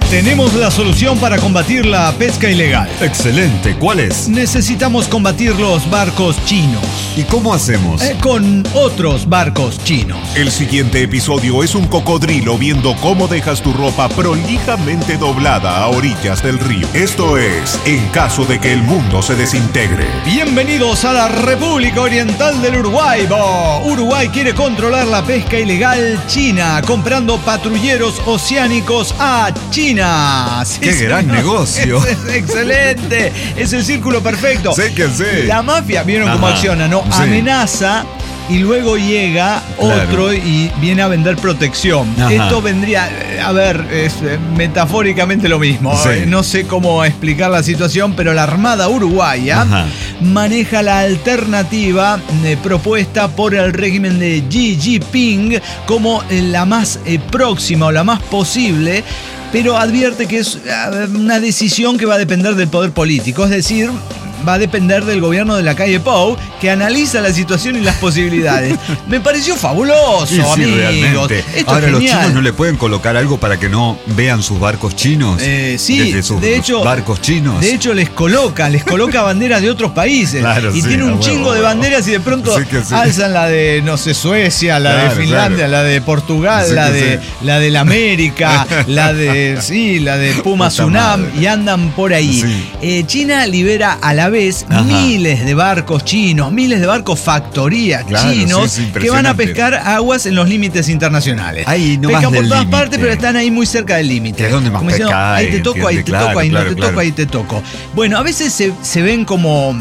Tenemos la solución para combatir la pesca ilegal. Excelente, ¿cuál es? Necesitamos combatir los barcos chinos. ¿Y cómo hacemos? Con otros barcos chinos. El siguiente episodio es un cocodrilo viendo cómo dejas tu ropa prolijamente doblada a orillas del río. Esto es En caso de que el mundo se desintegre. Bienvenidos a la República Oriental del Uruguay. Uruguay quiere controlar la pesca ilegal china, comprando patrulleros oceánicos a China. Sí, ¡Qué gran negocio! Es excelente, es el círculo perfecto. Sé que sí. La mafia, ¿vieron cómo acciona? ¿No? Sí. Amenaza y luego llega otro y viene a vender protección. Ajá. Esto vendría, a ver, es metafóricamente lo mismo. Sí. No sé cómo explicar la situación, pero la Armada Uruguaya maneja la alternativa propuesta por el régimen de Xi Jinping como la más próxima o la más posible, pero advierte que es una decisión que va a depender del poder político, es decir, va a depender del gobierno de la calle Pou, que analiza la situación y las posibilidades. Me pareció fabuloso, Sí, amigos. realmente. Esto Ahora, es ¿los genial. chinos no le pueden colocar algo para que no vean sus barcos chinos? Sí, Desde sus de hecho, barcos chinos. De hecho, les coloca banderas de otros países. Claro, y sí, tiene un a huevo, chingo de huevo. banderas y de pronto Sí que sí. alzan la de, no sé, Suecia, la Claro, de Finlandia, claro. la de Portugal, Sí la que de sí. la del América, la de Puma Puta Tsunam, madre. y andan por ahí. Sí. China libera a la vez Ajá. miles de barcos chinos, miles de barcos factoría Claro, chinos sí, es que van a impresionante. pescar aguas en los límites internacionales. Ahí, no Pescan más por del todas límite. partes, pero están ahí muy cerca del límite. Que es donde más Como diciendo, pesca ahí hay, te toco, ahí te ¿entiendes? toco, ahí Claro, no te claro, toco, ahí te toco. Bueno, a veces se ven como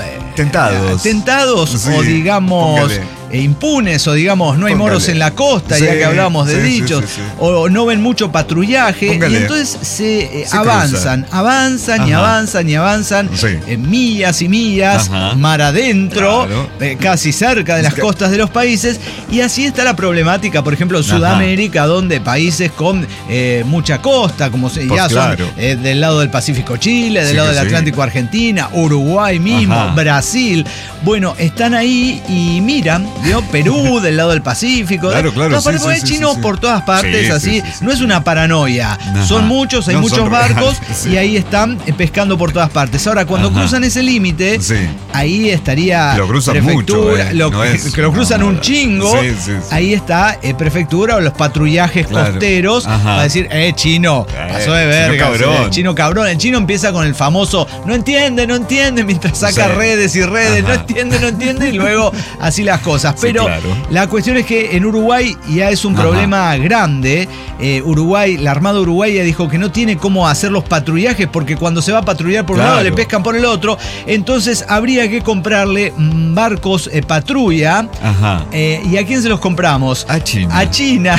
tentados Sí, o digamos póngale. Impunes, o digamos no hay Póngale. moros en la costa, Sí, ya que hablamos de sí, sí, dichos, sí, sí. o no ven mucho patrullaje, Póngale. y entonces se Se avanzan y Ajá. avanzan Sí. millas y millas, Ajá. mar adentro, Claro. casi cerca de las costas de los países, y así está la problemática, por ejemplo, en Ajá. Sudamérica, donde países con mucha costa, como Pues ya claro. son del lado del Pacífico Chile, del Sí lado que del sí. Atlántico Argentina, Uruguay mismo, Ajá. Brasil. Bueno, están ahí y miran, ¿vio? Perú, del lado del Pacífico. Claro, claro, Todas partes, sí, porque sí, hay sí, chinos sí. por todas partes, Sí, así. sí, sí, sí. No es una paranoia. Ajá. Son muchos, hay No, muchos son barcos reales, sí. y ahí están pescando por todas partes. Ahora, cuando Ajá. cruzan ese límite, Sí. ahí estaría Lo cruzan prefectura, mucho, no es- que lo cruzan no, un chingo. sí, sí, sí. Ahí está prefectura o los patrullajes Claro. costeros Ajá. para decir, chino, pasó de chino verga. cabrón. El chino cabrón. El chino empieza con el famoso, no entiende, mientras saca Sí. redes y redes, Ajá. no entiende, y luego así las cosas. Sí, Pero claro. la cuestión es que en Uruguay ya es un Ajá. problema grande. Uruguay, la Armada Uruguaya dijo que no tiene cómo hacer los patrullajes, porque cuando se va a patrullar por un Claro. lado le pescan por el otro. Entonces habría que comprarle barcos patrulla. Ajá. ¿Y a quién se los compramos? A China. A China.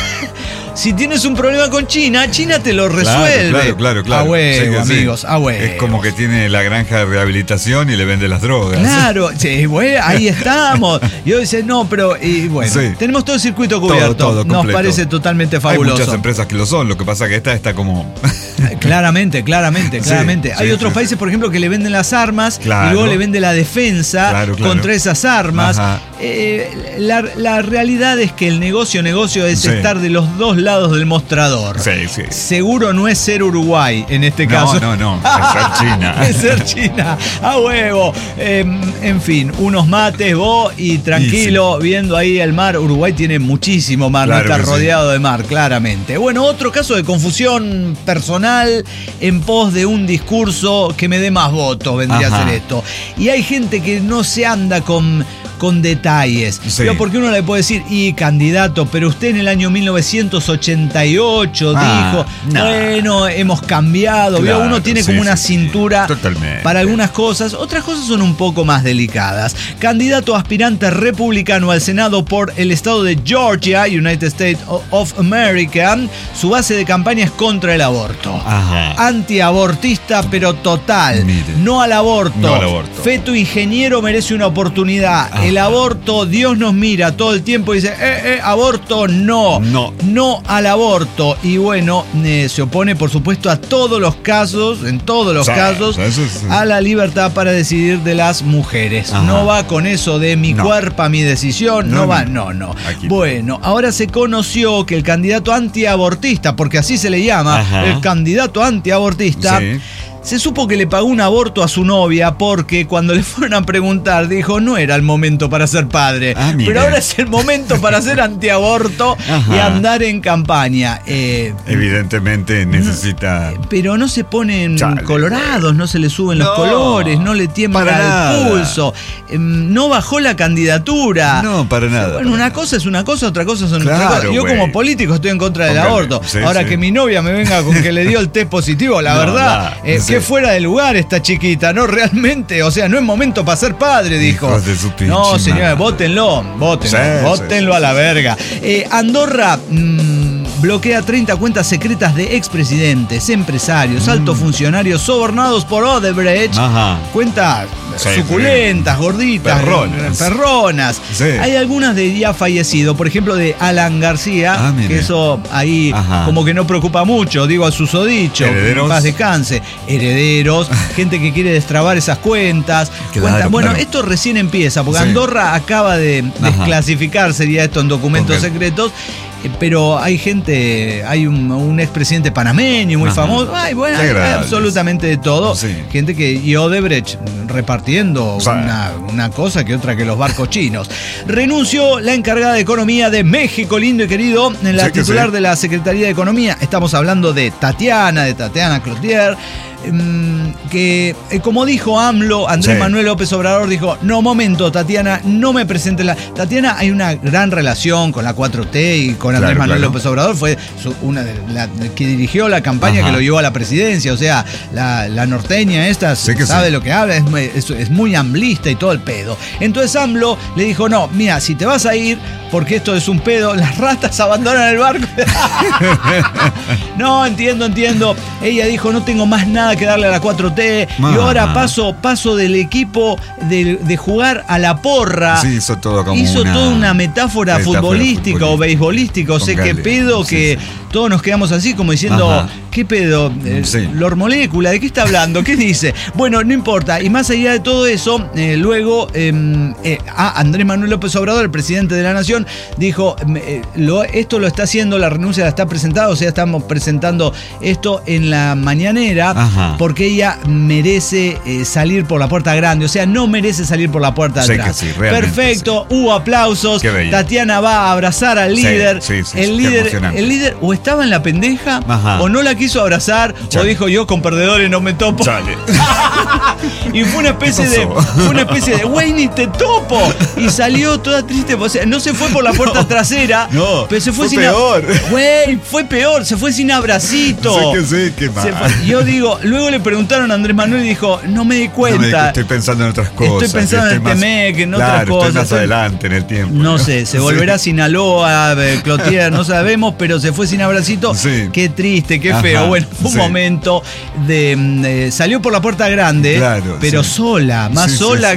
Si tienes un problema con China, China te lo resuelve. Claro. A huevo, Sí que sí. amigos, a huevo. Es como que tiene la granja de rehabilitación y le vende las drogas. Claro, sí, bueno, ahí estamos. Y yo dice, no, pero y bueno, Sí. tenemos todo el circuito cubierto. Todo Nos completo. parece totalmente Hay fabuloso. muchas empresas que lo son, lo que pasa es que esta está como... Claramente. Hay sí, otros sí, países, sí. por ejemplo, que le venden las armas Claro. y luego le venden la defensa Claro. contra esas armas. Ajá. La realidad es que el negocio es Sí. estar de los dos lados del mostrador. Sí. Seguro no es ser Uruguay en este caso. No, es ser China. Es ser China, a huevo. En fin, unos mates vos y tranquilo, viendo ahí el mar. Uruguay tiene muchísimo mar, Claro no está que sí. rodeado de mar, claramente. Bueno, otro caso de confusión personal en pos de un discurso que me dé más votos, vendría Ajá. a ser esto. Y hay gente que no se anda con detalles. Sí. Pero porque uno le puede decir, candidato, pero usted en el año 1988 dijo, bueno, hemos cambiado. Claro, Uno tiene sí, como una sí, cintura totalmente. para algunas cosas. Otras cosas son un poco más delicadas. Candidato aspirante republicano al Senado por el estado de Georgia, United States of America. Su base de campaña es contra el aborto. Ajá. Antiabortista, pero total. Mire. No al aborto. No al aborto. Feto ingeniero merece una oportunidad. Ajá. El aborto, Dios nos mira todo el tiempo y dice, aborto no. No al aborto. Y bueno, se opone por supuesto a todos los casos, en todos los casos, a la libertad para decidir de las mujeres. Ajá. No va con eso de mi cuerpo, mi decisión, no va. Aquí. Bueno, ahora se conoció que el candidato antiabortista, porque así se le llama, el candidato antiabortista, se supo que le pagó un aborto a su novia porque cuando le fueron a preguntar dijo no era el momento para ser padre, pero ahora es el momento para ser antiaborto y andar en campaña. Evidentemente necesita... Pero no se ponen colorados, no se le suben los colores, no le tiembla el pulso, no bajó la candidatura. No, para nada. Bueno, una cosa es una cosa, otra cosa es otra cosa. Yo como político estoy en contra del aborto. Ahora que mi novia me venga con que le dio el test positivo, la verdad... Qué fuera de lugar esta chiquita, ¿no? Realmente, o sea, no es momento para ser padre, dijo. No, señores, vótenlo a la verga. Andorra bloquea 30 cuentas secretas de expresidentes, empresarios, altos funcionarios sobornados por Odebrecht. Cuentas suculentas, gorditas, perronas. Hay algunas de ya fallecido, por ejemplo de Alan García, que eso ahí como que no preocupa mucho, digo al susodicho, que en paz descanse. Herederos, gente que quiere destrabar esas cuentas. Bueno, esto recién empieza, porque Andorra acaba de desclasificar, sería esto en documentos secretos. Pero hay gente, hay un expresidente panameño muy famoso, hay absolutamente de todo. Gente y Odebrecht repartiendo una cosa que otra que los barcos chinos. Renunció la encargada de Economía de México, lindo y querido, la titular de la Secretaría de Economía. Estamos hablando de Tatiana Cloutier. Que como dijo AMLO, Andrés Manuel López Obrador dijo, no, momento, Tatiana, no me presentes Tatiana, hay una gran relación con la 4T y con Andrés Manuel López Obrador, fue una de que dirigió la campaña que lo llevó a la presidencia, o sea, la norteña esta sabe lo que habla, es muy amblista y todo el pedo. Entonces AMLO le dijo, no, mira, si te vas a ir, porque esto es un pedo, las ratas abandonan el barco. No, entiendo. Ella dijo, no tengo más nada que darle a la 4T. Y ahora paso del equipo de jugar a la porra. Hizo todo como toda una metáfora futbolística o beisbolística. O sea, qué pedo que todos nos quedamos así como diciendo, ¿qué pedo? Lor Molécula, ¿de qué está hablando? ¿Qué dice? Bueno, no importa. Y más allá de todo eso, luego Andrés Manuel López Obrador, el presidente de la Nación, dijo, esto lo está haciendo, la renuncia la está presentada, o sea, estamos presentando esto en la mañanera, porque ella merece salir por la puerta grande, o sea, no merece salir por la puerta de atrás. Perfecto, hubo aplausos, Tatiana va a abrazar al líder, el líder o estaba en la pendeja, o no la quiso abrazar, o dijo, yo con perdedores no me topo. Y fue una especie de güey, ni te topo. Y salió toda triste, o sea, no se fue por la puerta trasera, pero se fue sin peor. Güey, fue peor, se fue sin abracito. Qué mal. Yo digo, luego le preguntaron a Andrés Manuel y dijo, no me di cuenta. Estoy pensando en otras cosas. Estoy pensando en el Temec, en otras cosas. Estoy más adelante en el tiempo. No sé, se volverá a Sinaloa, Cloutier, no sabemos, pero se fue sin abracito. Qué triste, qué feo. Bueno, fue un momento de salió por la puerta grande, pero sola, más sola.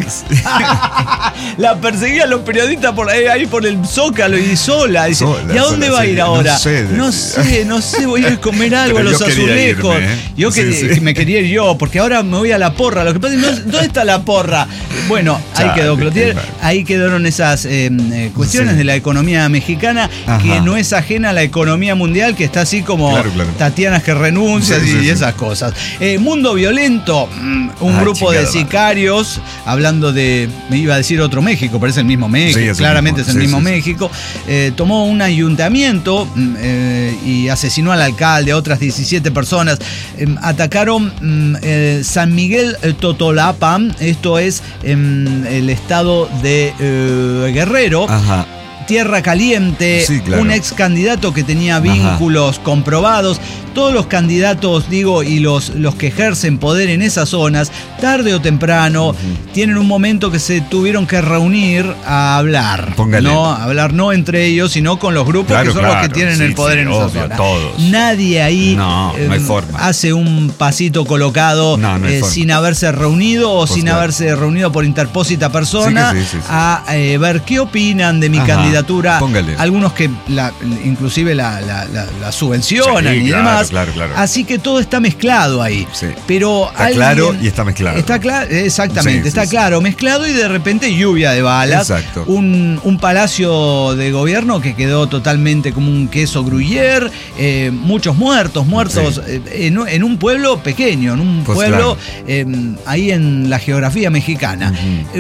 La perseguían los periodistas ahí por el Zócalo y sola. Dice, ¿y a dónde va a ir ahora? No sé, voy a ir a comer algo a los azulejos. Yo que me quería ir yo, porque ahora me voy a la porra. Lo que pasa es, ¿dónde está la porra? Bueno, ahí quedó Cloutier, ahí quedaron esas cuestiones de la economía mexicana, que no es ajena a la economía mundial, que está así como Tatianas que renuncian y esas cosas. Mundo Violento, un grupo de sicarios, hablando de, me iba a decir otro México, pero es el mismo México, claramente es el mismo México, tomó un ayuntamiento y asesinó al alcalde, a otras 17 personas. Atacaron San Miguel Totolapan, esto es el estado de Guerrero. Tierra Caliente, Sí, claro. un ex candidato que tenía vínculos comprobados. Todos los candidatos, digo, y los que ejercen poder en esas zonas, tarde o temprano, tienen un momento que se tuvieron que reunir a hablar. Póngale. ¿No? A hablar no entre ellos, sino con los grupos Claro, que son los claro. que tienen Sí, el poder sí, en esa obvio, zona. todos. Nadie ahí No hay forma. hace un pasito colocado No hay forma. sin haberse reunido o Pues sin claro. haberse reunido por interpósita persona Sí que sí. a ver qué opinan de mi Ajá, candidatura. póngale. Algunos que inclusive la subvencionan Sí, y claro, demás. claro. Así que todo está mezclado ahí. Sí. Pero Está claro y está mezclado. Está claro, exactamente, Sí, está sí. claro, mezclado y de repente lluvia de balas. Exacto. Un palacio de gobierno que quedó totalmente como un queso gruyère, muchos muertos Sí. en un pueblo pequeño, en un Pues pueblo ahí en la geografía mexicana.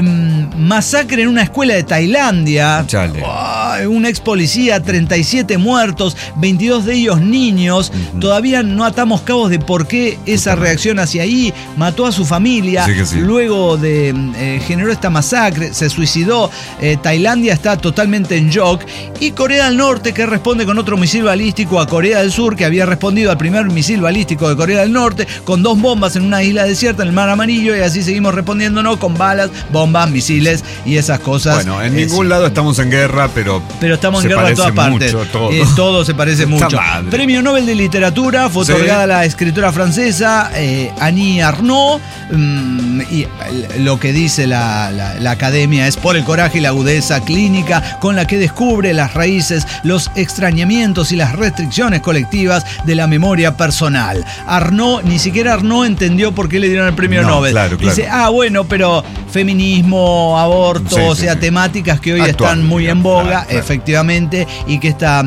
Masacre en una escuela de Tailandia. Chale. Un ex policía, 37 muertos, 22 de ellos niños. Todavía no atamos cabos de por qué esa reacción hacia ahí. Mató a su familia. Sí que sí. Luego generó esta masacre, se suicidó. Tailandia está totalmente en shock. Y Corea del Norte, que responde con otro misil balístico a Corea del Sur, que había respondido al primer misil balístico de Corea del Norte, con 2 bombas en una isla desierta en el Mar Amarillo, y así seguimos respondiéndonos con balas, bombas, misiles y esas cosas. Bueno, en ningún lado estamos en guerra, pero estamos en se guerra en todas parece partes. mucho todo. Todo se parece Puta mucho. madre. Premio Nobel de Literatura fue Sí. otorgada a la escritora francesa Annie Ernaux. Y lo que dice la academia es por el coraje y la agudeza clínica con la que descubre las raíces, los extrañamientos y las restricciones colectivas de la memoria personal. Ni siquiera Ernaux entendió por qué le dieron el premio No, Nobel. claro. Dice, bueno, pero feminismo, aborto, Sí, o sí, sea, sí. temáticas que hoy Actual, están muy en digamos, boga, claro. efectivamente, y que está,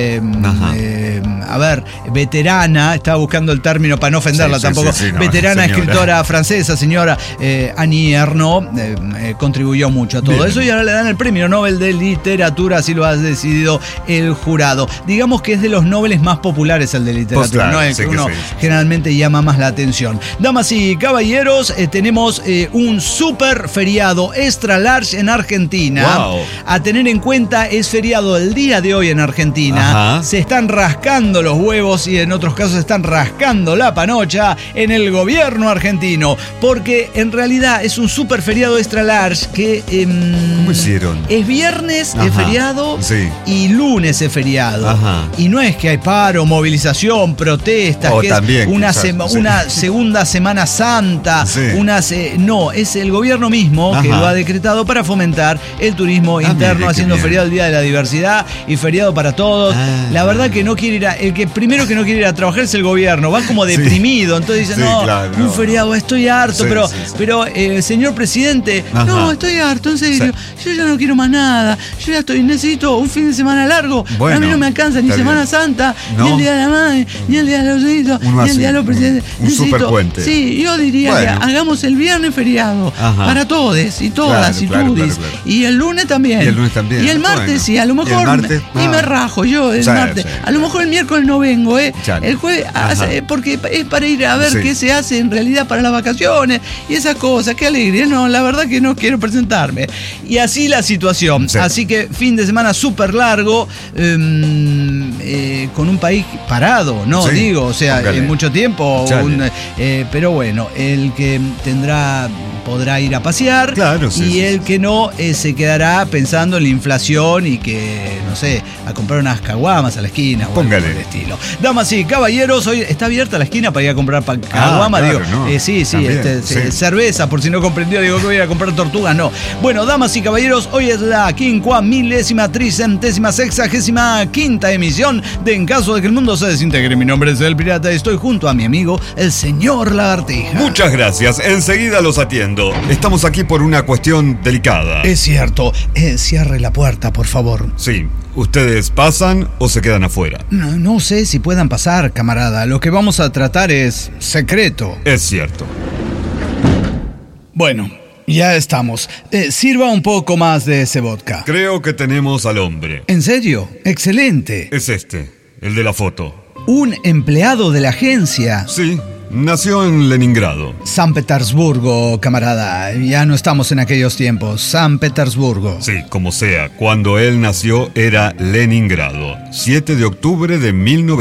veterana, estaba buscando el término para no ofenderla Sí, tampoco, sí, no, veterana señora. escritora francesa, señora Annie Ernaux, contribuyó mucho a todo Bien. eso, y ahora le dan el premio Nobel de Literatura, así lo ha decidido el jurado. Digamos que es de los Nobeles más populares el de literatura, Pues claro, ¿no? El sí que que uno sí. generalmente llama más la atención. Damas y caballeros, tenemos un super feriado extra large en Argentina. Wow. A tener en cuenta, es feriado el día de hoy en Argentina. Ajá. Se están rascando los huevos y en otros casos se están rascando la panocha en el gobierno argentino, porque en realidad es un super feriado extra large que ¿Cómo hicieron? es viernes, es Ajá. feriado, Sí. y lunes es feriado. Ajá. Y no es que hay paro, movilización, protestas, O que también, es una, quizás, sí. una segunda Semana Santa, Sí. no, es el gobierno mismo que Ajá. lo ha decretado para fomentar el turismo interno, mire, qué haciendo bien. feriado el Día de la Diversidad y feriado para todos. Ah. La verdad que no quiere ir el que primero que no quiere ir a trabajar es el gobierno, va como Sí. deprimido, entonces dice, Sí, no, claro, un no. feriado, estoy harto, Sí, pero, sí, sí. pero señor presidente, Ajá. no, estoy harto, en serio, yo ya no quiero más nada, yo ya necesito un fin de semana largo, Bueno, a mí no me alcanza ni está Semana bien. Santa, No. ni el Día de la Madre, ni el Día de los Niños, Uno ni el así, Día de los Presidentes. un superpuente. Sí, yo diría Bueno. que hagamos el viernes feriado Ajá. para todos y todas y Claro, tudis. claro. Y el lunes también. Y el lunes también. Y el martes, Bueno. sí, a lo Y el mejor martes, y me rajo yo el Sí, martes. sí, A lo mejor el miércoles no vengo, Chale. El jueves, Ajá. porque es para ir a ver Sí. qué se hace en realidad para las vacaciones y esas cosas. Qué alegría. No, la verdad que no quiero presentarme. Y así la situación. Sí. Así que fin de semana súper largo, con un país parado, ¿no? Sí, Digo, o sea, póngale. en mucho tiempo. Chale. Pero bueno, el que podrá ir a pasear. Claro, sí, y sí, el que no se quedará pensando en la inflación y que, no sé, a comprar unas caguamas a la esquina o algo Póngale. por el estilo. Damas y caballeros, hoy está abierta la esquina para ir a comprar caguamas. claro, Digo, no. sí, También, sí. cerveza, por si no comprendió, digo que voy a ir a comprar tortugas, no. Bueno, damas y caballeros, hoy es la 5.365ª emisión de En caso de que el mundo se desintegre. Mi nombre es El Pirata y estoy junto a mi amigo, el señor Lagartija. Muchas gracias, enseguida los atiendo. Estamos aquí por una cuestión delicada. Es cierto, cierre la puerta, por favor. Sí, ¿ustedes pasan o se quedan afuera? No sé si puedan pasar, camarada. Lo que vamos a tratar es secreto. Es cierto. Bueno, ya estamos. Sirva un poco más de ese vodka. Creo que tenemos al hombre. ¿En serio? Excelente. Es este, el de la foto. Un empleado de la agencia. Sí, nació en Leningrado. San Petersburgo, camarada. Ya no estamos en aquellos tiempos. San Petersburgo. Sí, como sea, cuando él nació era Leningrado, 7 de octubre de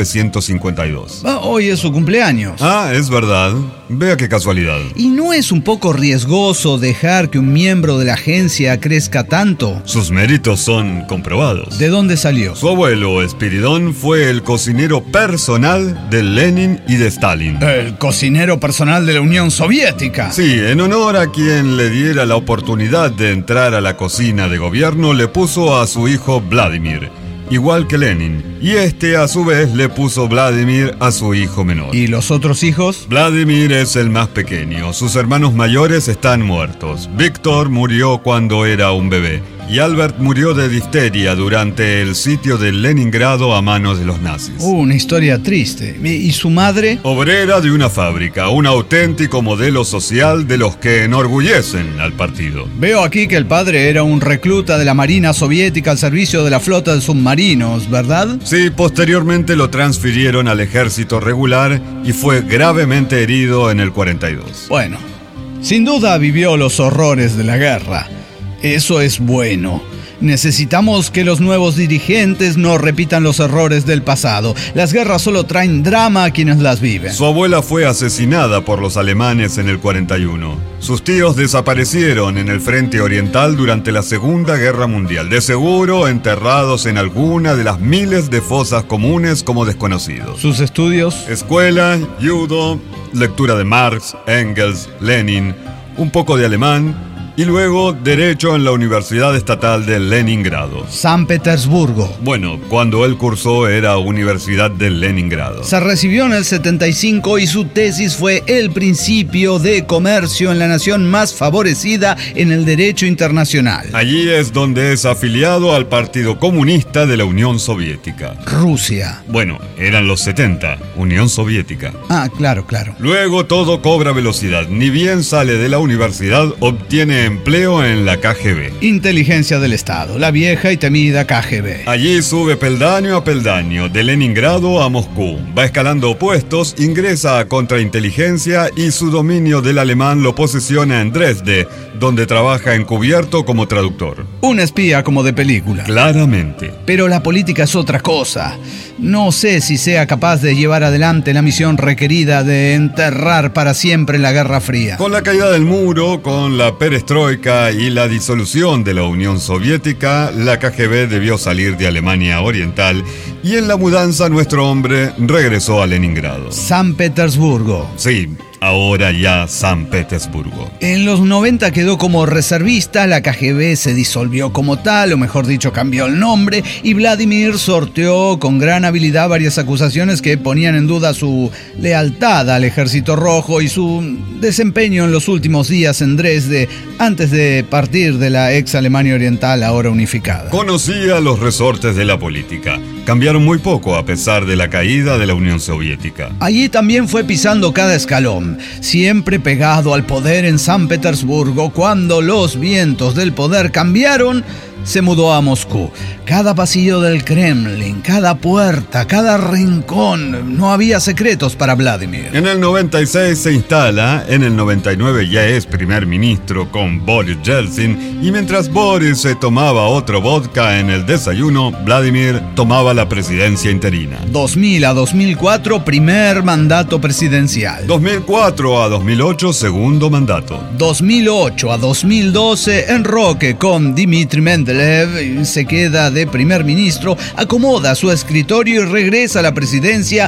1952. Hoy es su cumpleaños. Ah, es verdad. Vea qué casualidad. ¿Y no es un poco riesgoso dejar que un miembro de la agencia crezca tanto? Sus méritos son comprobados. ¿De dónde salió? Su abuelo, Espiridón, fue el cocinero personal de Lenin y de Stalin. El cocinero personal de la Unión Soviética. Sí, en honor a quien le diera la oportunidad de entrar a la cocina de gobierno, le puso a su hijo Vladimir, igual que Lenin, y este a su vez le puso Vladimir a su hijo menor. ¿Y los otros hijos? Vladimir es el más pequeño, sus hermanos mayores están muertos. Víctor murió cuando era un bebé, y Albert murió de difteria durante el sitio de Leningrado a manos de los nazis. Una historia triste. ¿Y su madre? Obrera de una fábrica, un auténtico modelo social de los que enorgullecen al partido. Veo aquí que el padre era un recluta de la Marina Soviética al servicio de la flota de submarinos, ¿verdad? Sí, posteriormente lo transfirieron al ejército regular y fue gravemente herido en el 42. Bueno, sin duda vivió los horrores de la guerra. Eso es bueno. Necesitamos que los nuevos dirigentes no repitan los errores del pasado. Las guerras solo traen drama a quienes las viven. Su abuela fue asesinada por los alemanes en el 41. Sus tíos desaparecieron en el frente oriental durante la Segunda Guerra Mundial, de seguro enterrados en alguna de las miles de fosas comunes como desconocidos. ¿Sus estudios? Escuela, judo, lectura de Marx, Engels, Lenin, un poco de alemán, y luego Derecho en la Universidad Estatal de Leningrado. San Petersburgo. Bueno, cuando él cursó era Universidad de Leningrado. Se recibió en el 75 y su tesis fue El principio de comercio en la nación más favorecida en el derecho internacional. Allí es donde es afiliado al Partido Comunista de la Unión Soviética. Rusia. Bueno, eran los 70, Unión Soviética. Ah, claro. Luego todo cobra velocidad. Ni bien sale de la universidad, obtiene empleo en la KGB. Inteligencia del Estado, la vieja y temida KGB. Allí sube peldaño a peldaño, de Leningrado a Moscú. Va escalando puestos, ingresa a contrainteligencia y su dominio del alemán lo posesiona en Dresde, donde trabaja encubierto como traductor. Un espía como de película. Claramente. Pero la política es otra cosa. No sé si sea capaz de llevar adelante la misión requerida de enterrar para siempre la Guerra Fría. Con la caída del muro, con la perestroika y la disolución de la Unión Soviética, la KGB debió salir de Alemania Oriental y en la mudanza nuestro hombre regresó a Leningrado. San Petersburgo. Sí, ahora ya San Petersburgo. En los 90 quedó como reservista, la KGB se disolvió como tal, o mejor dicho, cambió el nombre, y Vladimir sorteó con gran habilidad varias acusaciones que ponían en duda su lealtad al Ejército Rojo y su desempeño en los últimos días en Dresde, antes de partir de la ex Alemania Oriental, ahora unificada. Conocía los resortes de la política. Cambiaron muy poco a pesar de la caída de la Unión Soviética. Allí también fue pisando cada escalón, siempre pegado al poder en San Petersburgo. Cuando los vientos del poder cambiaron, se mudó a Moscú. Cada pasillo del Kremlin, cada puerta, cada rincón, no había secretos para Vladimir. En el 96 se instala, en el 99 ya es primer ministro con Boris Yeltsin, y mientras Boris se tomaba otro vodka en el desayuno, Vladimir tomaba la presidencia interina. 2000 a 2004, primer mandato presidencial. 2004 a 2008, segundo mandato. 2008 a 2012, enroque con Dmitry Medvedev, se queda de primer ministro, acomoda su escritorio y regresa a la presidencia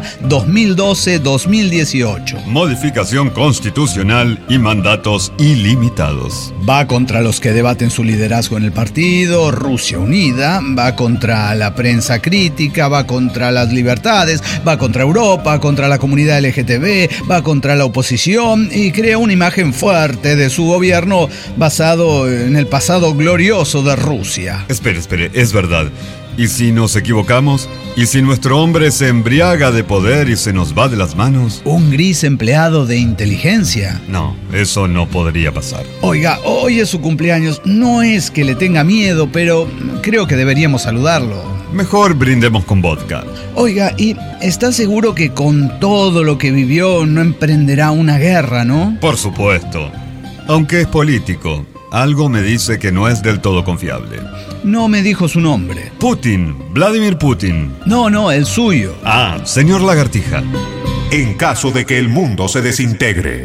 2012-2018. Modificación constitucional y mandatos ilimitados. Va contra los que debaten su liderazgo en el partido, Rusia Unida, va contra la prensa crítica, va contra las libertades, va contra Europa, contra la comunidad LGTB, va contra la oposición y crea una imagen fuerte de su gobierno basado en el pasado glorioso de Rusia. Espere, es verdad. ¿Y si nos equivocamos? ¿Y si nuestro hombre se embriaga de poder y se nos va de las manos? ¿Un gris empleado de inteligencia? No, eso no podría pasar. Oiga, hoy es su cumpleaños. No es que le tenga miedo, pero creo que deberíamos saludarlo. Mejor brindemos con vodka. Oiga, ¿y está seguro que con todo lo que vivió no emprenderá una guerra, no? Por supuesto. Aunque es político, algo me dice que no es del todo confiable. No me dijo su nombre. Putin, Vladimir Putin. No, el suyo. Ah, señor Lagartija. En caso de que el mundo se desintegre.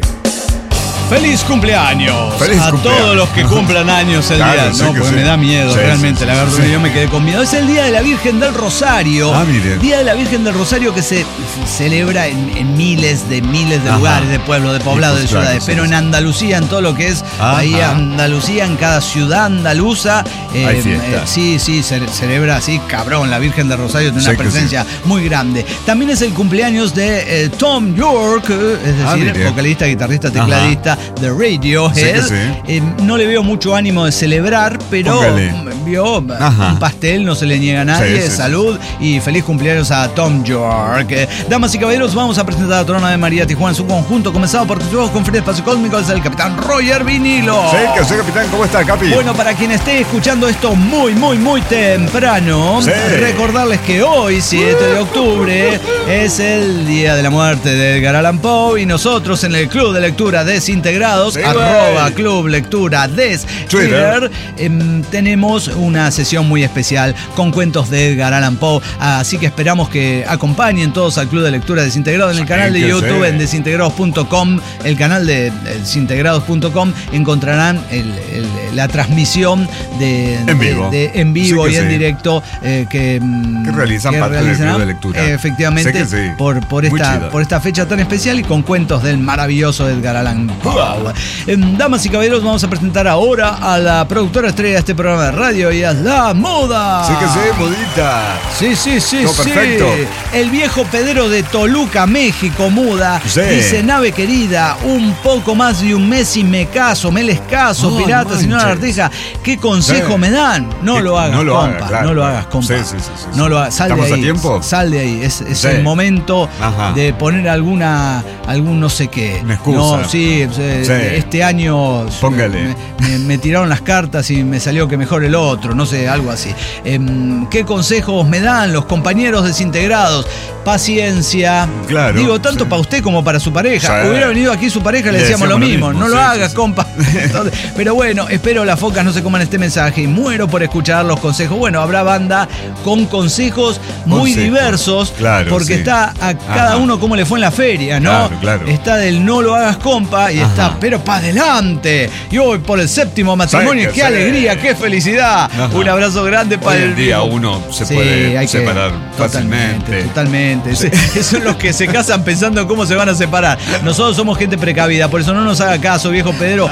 ¡Feliz cumpleaños! ¡Feliz a cumpleaños! todos los que cumplan años el Claro, día. sí No, que porque sí. me da miedo, Sí, realmente. sí, Lagarto, sí. yo me quedé con miedo. Es el Día de la Virgen del Rosario. Ah, mire. Día de la Virgen del Rosario que se celebra en miles de Ajá. lugares, de pueblos, de poblados, de Claro, ciudades. sí, Pero sí. en Andalucía, en todo lo que es Ajá. ahí Andalucía, en cada ciudad andaluza. Hay fiesta. Sí, se celebra así, cabrón. La Virgen del Rosario tiene Sí una que presencia muy grande. También es el cumpleaños de Tom York, es decir, mire. vocalista, guitarrista, tecladista de Radiohead. Sí que sí. No le veo mucho ánimo de celebrar, pero Póngale. vio Ajá. un pastel, no se le niega a nadie. Sí, sí, Salud y feliz cumpleaños a Tom York. Damas y caballeros, vamos a presentar a Torona de María Tijuana en su conjunto, comenzado por tus con Fred Espacio Cósmico, es el capitán Roger Vinilo. Sí, que sé, capitán. ¿Cómo está, Capi? Bueno, para quien esté escuchando esto muy temprano, Sí. recordarles que hoy, 7 de octubre, es el día de la muerte de Edgar Allan Poe y nosotros en el Club de Lectura Desintegrados, Sí, @ Club Lectura Des Twitter, tenemos una sesión muy especial con cuentos de Edgar Allan Poe, así que esperamos que acompañen todos al Club de Lectura Desintegrados en el canal de que YouTube sí. en desintegrados.com, el canal de desintegrados.com, encontrarán la transmisión En vivo. en vivo Sí que y en sí. directo que realizan parte del realizarán, Club de Lectura. efectivamente, Sé que sí. por Muy esta chido. por esta fecha tan especial y con cuentos del maravilloso Edgar Allan Poe. Damas y caballeros, vamos a presentar ahora a la productora estrella de este programa de radio y es La Moda. Sí que sí, modita. Sí. Todo perfecto. El viejo pedero de Toluca, México, Muda. Sí. Dice, nave querida, un poco más de un mes y me les caso, No pirata, señora manches. Arteja. ¿Qué consejo Sí. me dan? No lo hagas, no lo compa. haga, claro, No lo claro. hagas, compa. Sí. No lo hagas. Sal de ¿Estamos ahí. a tiempo? Sal de ahí. Es Sí. el momento Ajá. de poner algún no sé qué. Una excusa. No, sí. Sí. Este año Póngale. me tiraron las cartas y me salió que mejor el otro. No sé, algo así. ¿Qué consejos me dan los compañeros desintegrados? Paciencia. Claro, Digo, tanto sí. para usted como para su pareja. Sí. Hubiera venido aquí su pareja y le Le decíamos lo mismo. No lo sí, hagas, sí. compa. Entonces, pero bueno, espero las focas no se coman este mensaje y muero por escuchar los consejos. Bueno, habrá banda con consejos muy Consejos. diversos. Claro, porque sí. está a cada Ajá. uno como le fue en la feria, ¿no? Claro. Está del no lo hagas, compa, y Ajá. está, pero para adelante. Y hoy por el séptimo matrimonio, Sí, qué sí. alegría, qué felicidad. Ajá. Un abrazo grande para Hoy el en día vivo. uno se Sí, puede hay que- separar fácilmente. Totalmente. Esos son los que se casan pensando en cómo se van a separar. Nosotros somos gente precavida, por eso no nos haga caso, viejo Pedro.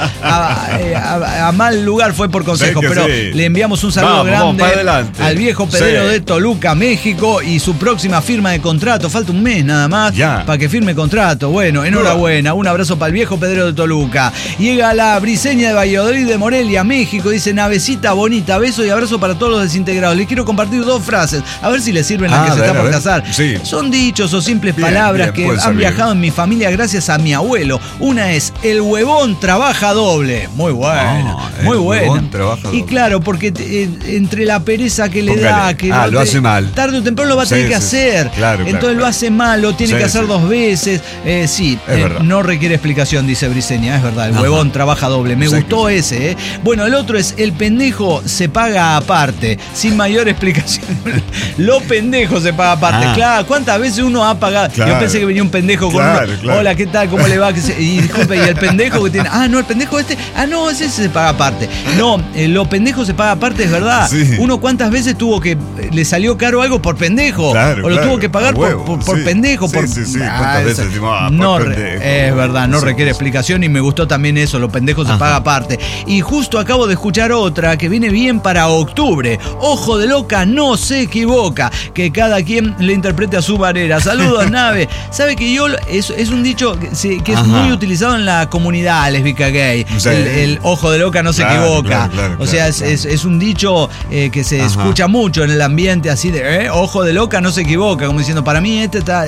A mal lugar fue por consejo, Sí que pero sí. le enviamos un saludo Vamos grande para adelante. al viejo Pedro Sí. de Toluca, México, y su próxima firma de contrato. Falta un mes nada más Ya. para que firme contrato. Bueno, enhorabuena. Un abrazo para el viejo Pedro de Toluca. Llega la briseña de Valladolid de Morelia, México. Dice, navecita bonita, beso y abrazo para todos los desintegrados. Les quiero compartir 2 frases, a ver si les sirven las que A se ver, está a por ver. casar. Sí. Son dichos o simples Bien, palabras bien, que puede han servir. viajado en mi familia gracias a mi abuelo. Una es, el huevón trabaja doble. Muy buena, el muy buena. huevón trabaja Y doble. claro, porque entre la pereza que le da, Póngale. que Lo hace mal. tarde o temprano lo va a Sí, tener que sí, sí. hacer. Claro, Entonces claro. lo hace mal, lo tiene Sí, que hacer sí. 2 veces. Sí, Es verdad. no requiere explicación, dice Briseña, es verdad. El Ajá. huevón trabaja doble. Me Sí, gustó que sí. ese, ¿eh? Bueno, el otro es, el pendejo se paga aparte, sin mayor explicación. Lo pendejo se paga aparte. Ah. Claro, ¿cuántas veces uno ha pagado? Claro. Yo pensé que venía un pendejo con Claro, uno. claro. Hola, ¿qué tal? ¿Cómo le va? Y disculpe, y el pendejo que tiene. Ah, no, el pendejo este. Ah, no, ese se paga aparte. No, lo pendejo se paga aparte, es verdad. Sí. Uno cuántas veces tuvo que. Le salió caro algo por pendejo. Claro, o lo claro, tuvo que pagar a huevo, por sí. pendejo. Sí, por, sí, sí. Ah, ¿Cuántas veces eso- decimos, por no, pendejo? es verdad, no Sí, requiere sí. explicación y me gustó también eso, lo pendejo se Ajá. paga aparte. Y justo acabo de escuchar otra que viene bien para octubre. Ojo de loca, no se equivoca. Que cada quien le interprete a su azumarera. Saludos, Nave. Sabe que yo, es un dicho que es muy utilizado en la comunidad lésbica gay. Sí. El ojo de loca no se equivoca. O sea, es un dicho que se escucha mucho en el ambiente así de ojo de loca no se equivoca, como diciendo, para mí este está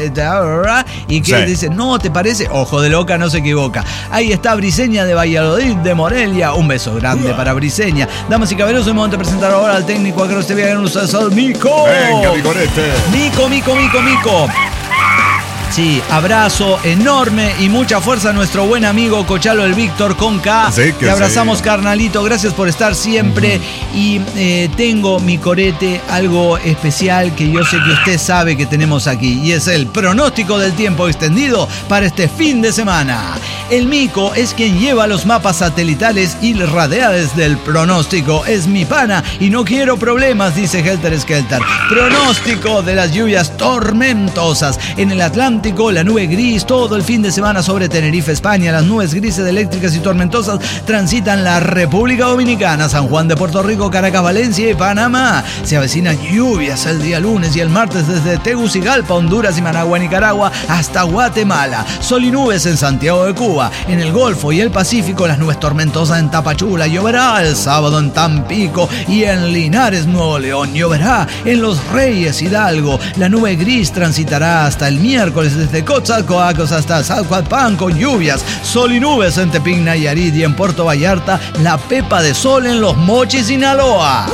y que dice, no, ¿te parece? Ojo de loca no se equivoca. Ahí está Briseña de Valladolid, de Morelia. Un beso grande para Briseña. Damas y caballeros, es momento de presentar ahora al técnico acá usted viene ustedes al Mico. Venga, Micorete. Mico. Sí, abrazo enorme y mucha fuerza a nuestro buen amigo Cochalo el Víctor con K. Sí, te abrazamos, carnalito. Gracias por estar siempre. Y tengo, mi corete, algo especial que yo sé que usted sabe que tenemos aquí. Y es el pronóstico del tiempo extendido para este fin de semana. El Mico es quien lleva los mapas satelitales y radiales del pronóstico. Es mi pana y no quiero problemas, dice Helter Skelter. Pronóstico de las lluvias tormentosas en el Atlántico. La nube gris todo el fin de semana sobre Tenerife, España. Las nubes grises eléctricas y tormentosas transitan la República Dominicana, San Juan de Puerto Rico, Caracas, Valencia y Panamá. Se avecinan lluvias el día lunes y el martes desde Tegucigalpa, Honduras y Managua, Nicaragua, hasta Guatemala. Sol y nubes en Santiago de Cuba. En el Golfo y el Pacífico, las nubes tormentosas en Tapachula. Lloverá el sábado en Tampico y en Linares, Nuevo León. Lloverá en Los Reyes, Hidalgo. La nube gris transitará hasta el miércoles desde Coatzacoalcos hasta Zacualpan con lluvias, sol y nubes en Tepic, Nayarit y en Puerto Vallarta, la pepa de sol en Los Mochis, Sinaloa.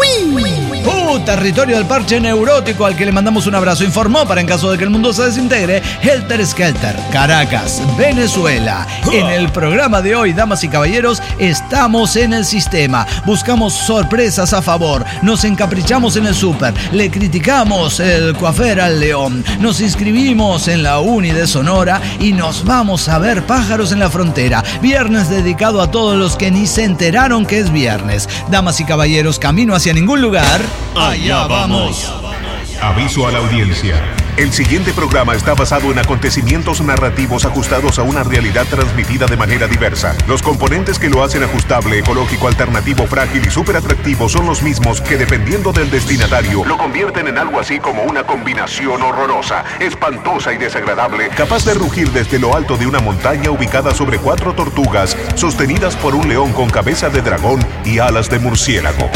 Territorio del parche neurótico al que le mandamos un abrazo. Informó para en caso de que el mundo se desintegre, Helter Skelter, Caracas, Venezuela. En el programa de hoy, damas y caballeros, estamos en el sistema. Buscamos sorpresas a favor. Nos encaprichamos en el súper. Le criticamos el coafer al león. Nos inscribimos en la Uni de Sonora y nos vamos a ver pájaros en la frontera. Viernes dedicado a todos los que ni se enteraron que es viernes. Damas y caballeros, camino hacia ningún lugar. Allá vamos. Aviso a la audiencia. El siguiente programa está basado en acontecimientos narrativos ajustados a una realidad transmitida de manera diversa. Los componentes que lo hacen ajustable, ecológico, alternativo, frágil y súper atractivo son los mismos que, dependiendo del destinatario, lo convierten en algo así como una combinación horrorosa, espantosa y desagradable, capaz de rugir desde lo alto de una montaña ubicada sobre 4 tortugas, sostenidas por un león con cabeza de dragón y alas de murciélago.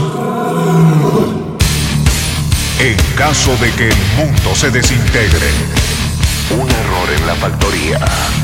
En caso de que el mundo se desintegre, un error en la factoría.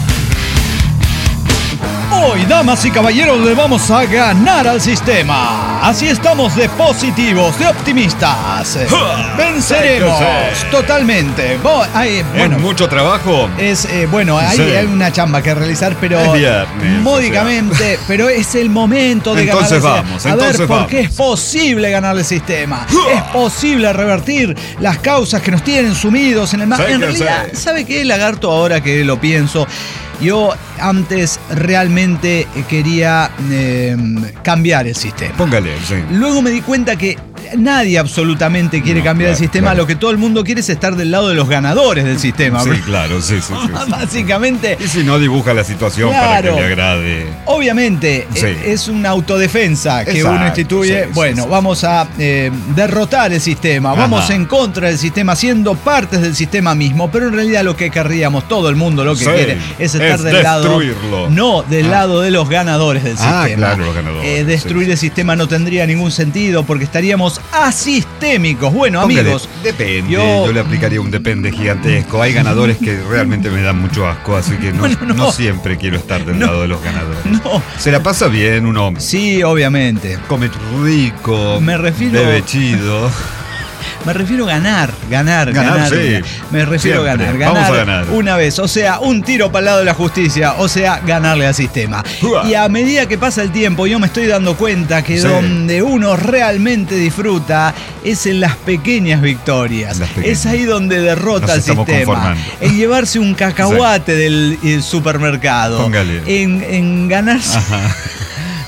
Hoy, damas y caballeros, le vamos a ganar al sistema. Así estamos de positivos, de optimistas. Venceremos totalmente. Bueno, mucho trabajo. Hay una chamba que realizar, pero módicamente, pero es el momento de ganar. A ver, porque es posible ganar el sistema. Es posible revertir las causas que nos tienen sumidos en el mar. En realidad, ¿sabe qué, Lagarto? Ahora que lo pienso, yo antes realmente quería cambiar el sistema. Póngale, sí. Luego me di cuenta que nadie absolutamente quiere cambiar el sistema. Lo que todo el mundo quiere es estar del lado de los ganadores del sistema. Sí, claro, sí. Básicamente. Y si no, dibuja la situación para que le agrade. Obviamente, es una autodefensa que uno instituye. Vamos a derrotar el sistema. Vamos en contra del sistema, siendo partes del sistema mismo. Pero en realidad lo que querríamos, todo el mundo lo que quiere, es estar del lado. No, del lado de los ganadores del sistema. Claro, los ganadores. Destruir el sistema no tendría ningún sentido porque estaríamos asistémicos. Bueno, póngale, amigos. Depende. Yo le aplicaría un depende gigantesco. Hay ganadores que realmente me dan mucho asco, así que no siempre quiero estar del lado de los ganadores. No. Se la pasa bien uno. Sí, obviamente. Come rico. Me refiero. Bebe chido. Me refiero a ganar. Sí. Me refiero a ganar. Vamos a ganar una vez. O sea, un tiro para el lado de la justicia. O sea, ganarle al sistema. Y a medida que pasa el tiempo, yo me estoy dando cuenta que donde uno realmente disfruta es en las pequeñas victorias. Es ahí donde derrota al sistema. En llevarse un cacahuate del supermercado. Póngale. En ganarse.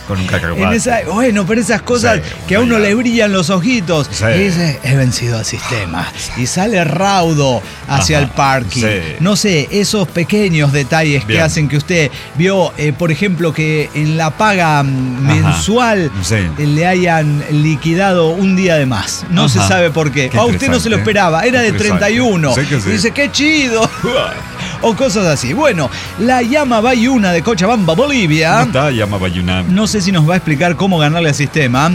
Con un cacahuate. Bueno, pero esas cosas que a uno le brillan los ojitos. Sí. Y dice, he vencido al sistema. Y sale raudo hacia el parking. Sí. No sé, esos pequeños detalles que hacen que usted vio, por ejemplo, que en la paga mensual le hayan liquidado un día de más. No se sabe por qué. A usted no se lo esperaba, era de 31. Sí. Y dice, qué chido. O cosas así. Bueno, la Llama Bayuna de Cochabamba, Bolivia. ¿Cómo está Llama Bayuna? No sé si nos va a explicar cómo ganarle al sistema,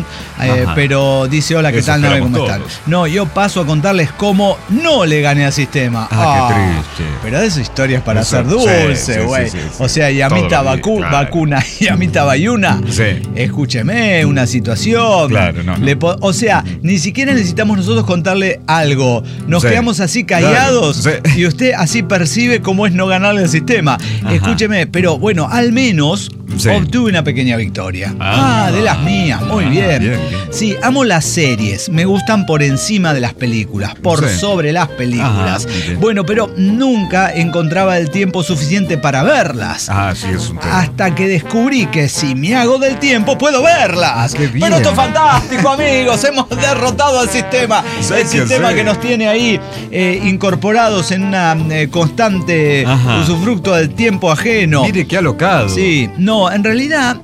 pero dice, hola, ¿qué tal? Nave, ¿cómo están? No, yo paso a contarles cómo no le gané al sistema. Qué triste. Pero de esas historias para hacer dulce, güey. O sea, Llamita Vacuna, Llamita Bayuna. Sí. Escúcheme, una situación. Claro, no. O sea, ni siquiera necesitamos nosotros contarle algo. Nos quedamos así callados y usted así percibe cómo es no ganarle al sistema. Escúcheme, pero bueno, al menos obtuve una pequeña victoria. De las mías, muy bien. Sí, amo las series, me gustan por encima de las películas, por sobre las películas. Bueno, pero nunca encontraba el tiempo suficiente para verlas. Sí, es un tema. Hasta que descubrí que si me hago del tiempo puedo verlas. Pero esto es fantástico, amigos, hemos derrotado al sistema. El sistema que nos tiene ahí incorporados en una constante usufructo del tiempo ajeno. Mire qué alocado. Sí, no, en realidad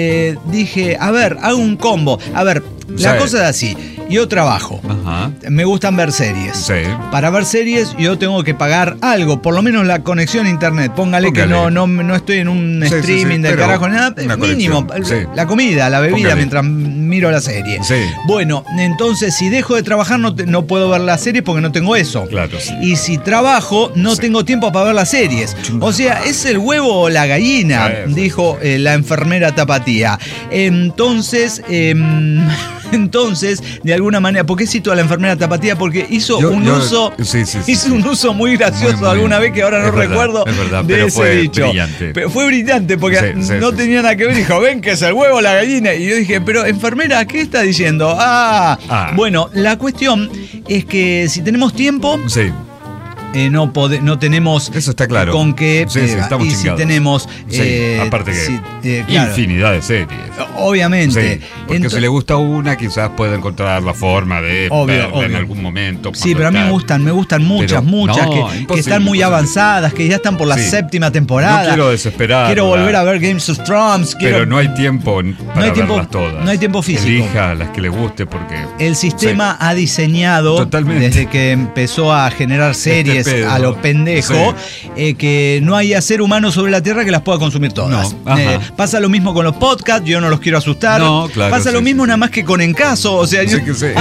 dije, a ver, hago un combo. A ver, la cosa es así. Yo trabajo. Me gustan ver series. Sí. Para ver series yo tengo que pagar algo, por lo menos la conexión a internet. Póngale que no estoy en un streaming del carajo, nada. Mínimo, la comida, la bebida mientras miro la serie. Sí. Bueno, entonces si dejo de trabajar no puedo ver las series porque no tengo eso. Claro, sí. Y si trabajo no tengo tiempo para ver las series. O sea, es el huevo o la gallina, dijo la enfermera Tapatía. Entonces, de alguna manera, ¿por qué cito a la enfermera Tapatía? Porque hizo un uso muy gracioso alguna vez que ahora no recuerdo de ese dicho. Brillante. Pero fue brillante porque no tenía nada que ver. Dijo, ven que es el huevo o la gallina. Y yo dije, pero enfermera, ¿qué está diciendo? Bueno, la cuestión es que si tenemos tiempo... no tenemos eso está claro con qué estamos y chingados. Si tenemos aparte que infinidad de series obviamente porque si le gusta una quizás puede encontrar la forma de verla en algún momento. Pero a mí me gustan muchas que están muy avanzadas, que ya están por la séptima temporada. No quiero desesperar, quiero volver a ver Games of Thrones, pero no hay tiempo para verlas todas. No hay tiempo físico. Elija las que le guste porque el sistema ha diseñado desde que empezó a generar series a lo pendejo, que no haya ser humano sobre la tierra que las pueda consumir todas. Pasa lo mismo con los podcasts, yo no los quiero asustar. Pasa lo mismo nada más que con Encaso, o sea,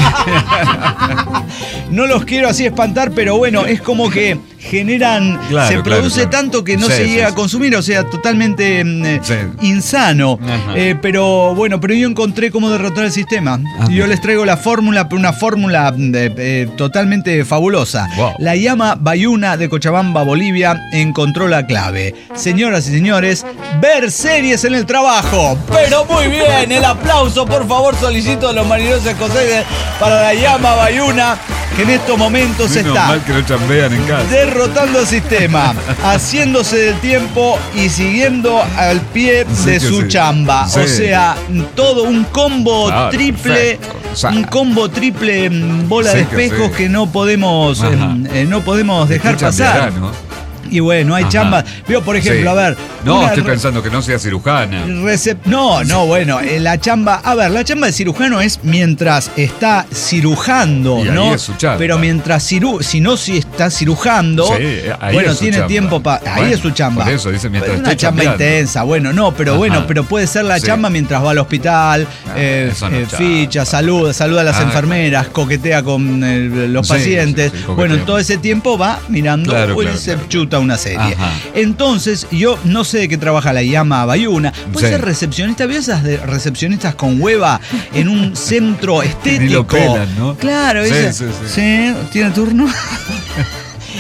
no los quiero así espantar, pero bueno, es como que generan, se produce tanto que no se llega a consumir, o sea, totalmente insano. Pero bueno, pero yo encontré cómo derrotar el sistema. Yo les traigo la fórmula, una fórmula totalmente fabulosa. La Llama Bayuna de Cochabamba, Bolivia, encontró la clave. Señoras y señores, ver series en el trabajo. Pero muy bien, el aplauso, por favor, solicito a los marineros escoceses para la Llama Bayuna, que en estos momentos está mal que lo chambean en casa, derrotando al sistema, haciéndose del tiempo y siguiendo al pie de su chamba. O sea, todo un combo triple, un combo triple bola de espejos que no podemos dejar pasar. Y bueno, hay chambas. Veo, por ejemplo, a ver. Estoy pensando que no sea cirujana. Bueno, la chamba. A ver, la chamba de cirujano es mientras está cirujando, y ¿no? Ahí es su chamba. Pero mientras si está cirujando, bueno, tiene tiempo para. Ahí es su chamba. Por eso dice mientras está. Una chamba intensa, pero puede ser la chamba mientras va al hospital, ficha, saluda a las enfermeras, coquetea con los pacientes. Bueno, en todo ese tiempo va mirando y se chuta una serie. Entonces, yo no sé de qué trabaja la Llama Bayuna. Puede ser recepcionista. ¿Vio esas de recepcionistas con hueva en un centro estético? Ni lo pelan, ¿no? Claro, sí, ¿tiene turno?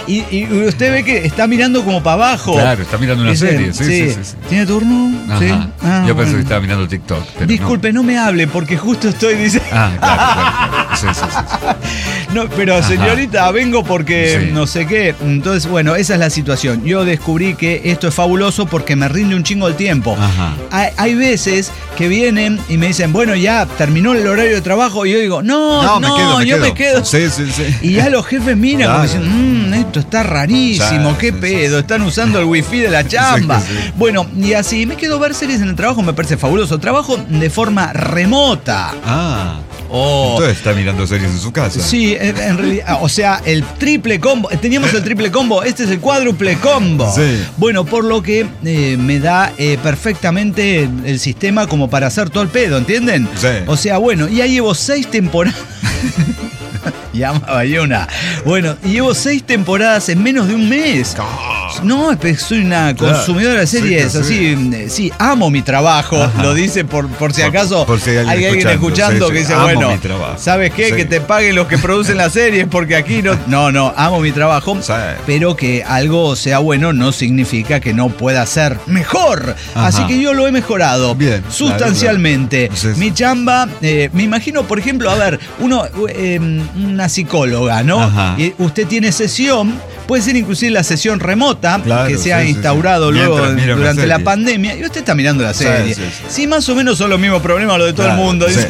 Y usted ve que está mirando como para abajo. Claro, está mirando una serie. Sí. ¿Tiene turno? Ajá. Sí. Yo pensé que estaba mirando TikTok. Pero disculpe, no me hable porque justo estoy diciendo. Claro. Sí. No, pero señorita, vengo porque no sé qué. Entonces, bueno, esa es la situación. Yo descubrí que esto es fabuloso porque me rinde un chingo el tiempo. Hay veces que vienen y me dicen, bueno, ya terminó el horario de trabajo, y yo digo, no, me quedo. Sí. Y ya los jefes miran como diciendo, esto está rarísimo, qué pedo, están usando el wifi de la chamba. Sí. Bueno, y así me quedo a ver series en el trabajo, me parece fabuloso. Trabajo de forma remota. Entonces está mirando series en su casa. Sí, en realidad, o sea, el triple combo. Teníamos el triple combo, este es el cuádruple combo. Sí. Bueno, por lo que me da perfectamente el sistema como para hacer todo el pedo, ¿entienden? Sí. O sea, bueno, ya llevo 6 temporadas. Llamaba una. Bueno, llevo 6 temporadas en menos de un mes. No, soy una consumidora de series así. Sí, amo mi trabajo. Lo dice por si acaso por si hay alguien escuchando que dice, amo bueno, ¿sabes qué? Que te paguen los que producen las series porque aquí no. No, amo mi trabajo. Sí. Pero que algo sea bueno no significa que no pueda ser mejor. Así que yo lo he mejorado. Bien, sustancialmente. Claro. Sí. Mi chamba, me imagino, por ejemplo, a ver, una psicóloga, ¿no? Y usted tiene sesión, puede ser inclusive la sesión remota, que se ha instaurado luego durante la pandemia, y usted está mirando la serie. Sí, más o menos son los mismos problemas los de todo el mundo. Dice.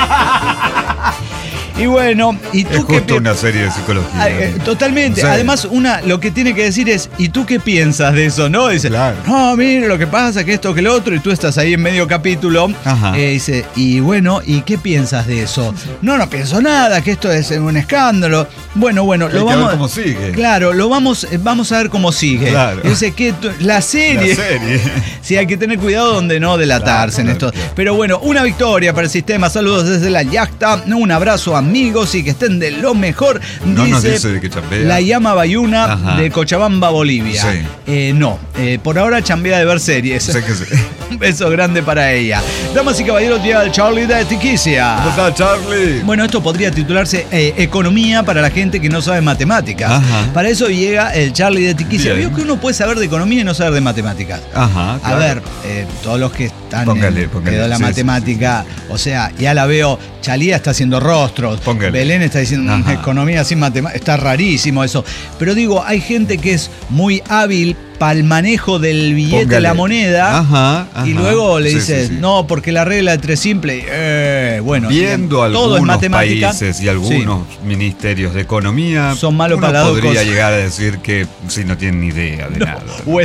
Y bueno, ¿y tú qué piensas? Una serie de psicología. Totalmente. Sí. Además, lo que tiene que decir es, ¿y tú qué piensas de eso? ¿No? Dice, no, mire, lo que pasa, que esto, que lo otro, y tú estás ahí en medio capítulo. Dice, y bueno, ¿y qué piensas de eso? No pienso nada, que esto es un escándalo. Bueno, lo vamos a ver cómo sigue. Claro, vamos a ver cómo sigue. Claro. Dice que la serie. Sí, hay que tener cuidado donde no delatarse en esto. Claro. Pero bueno, una victoria para el sistema. Saludos desde la Yacta. Un abrazo, amigos, y que estén de lo mejor. No nos dice de que chambea. La llama Bayuna de Cochabamba, Bolivia. Sí. Por ahora chambea de ver series. Sé que sí. Un beso grande para ella. Damas y caballeros, llega el Charlie de Tiquicia. ¿Cómo está, Charlie? Bueno, esto podría titularse Economía para la gente que no sabe matemáticas. Para eso llega el Charlie de Tiquicia. Vio que uno puede saber de economía y no saber de matemáticas. Claro. A ver, todos los que están póngale, en la matemática, o sea, ya la veo. Chalía está haciendo rostros. Belén está diciendo economía sin matemáticas. Está rarísimo eso. Pero digo, hay gente que es muy hábil para el manejo del billete de la moneda. Y luego le dices, no, porque la regla de 3 simple. Bueno, viendo todo algunos es países y algunos ministerios de economía, son malos para las dos cosas. Podría llegar a decir que no tienen ni idea de nada.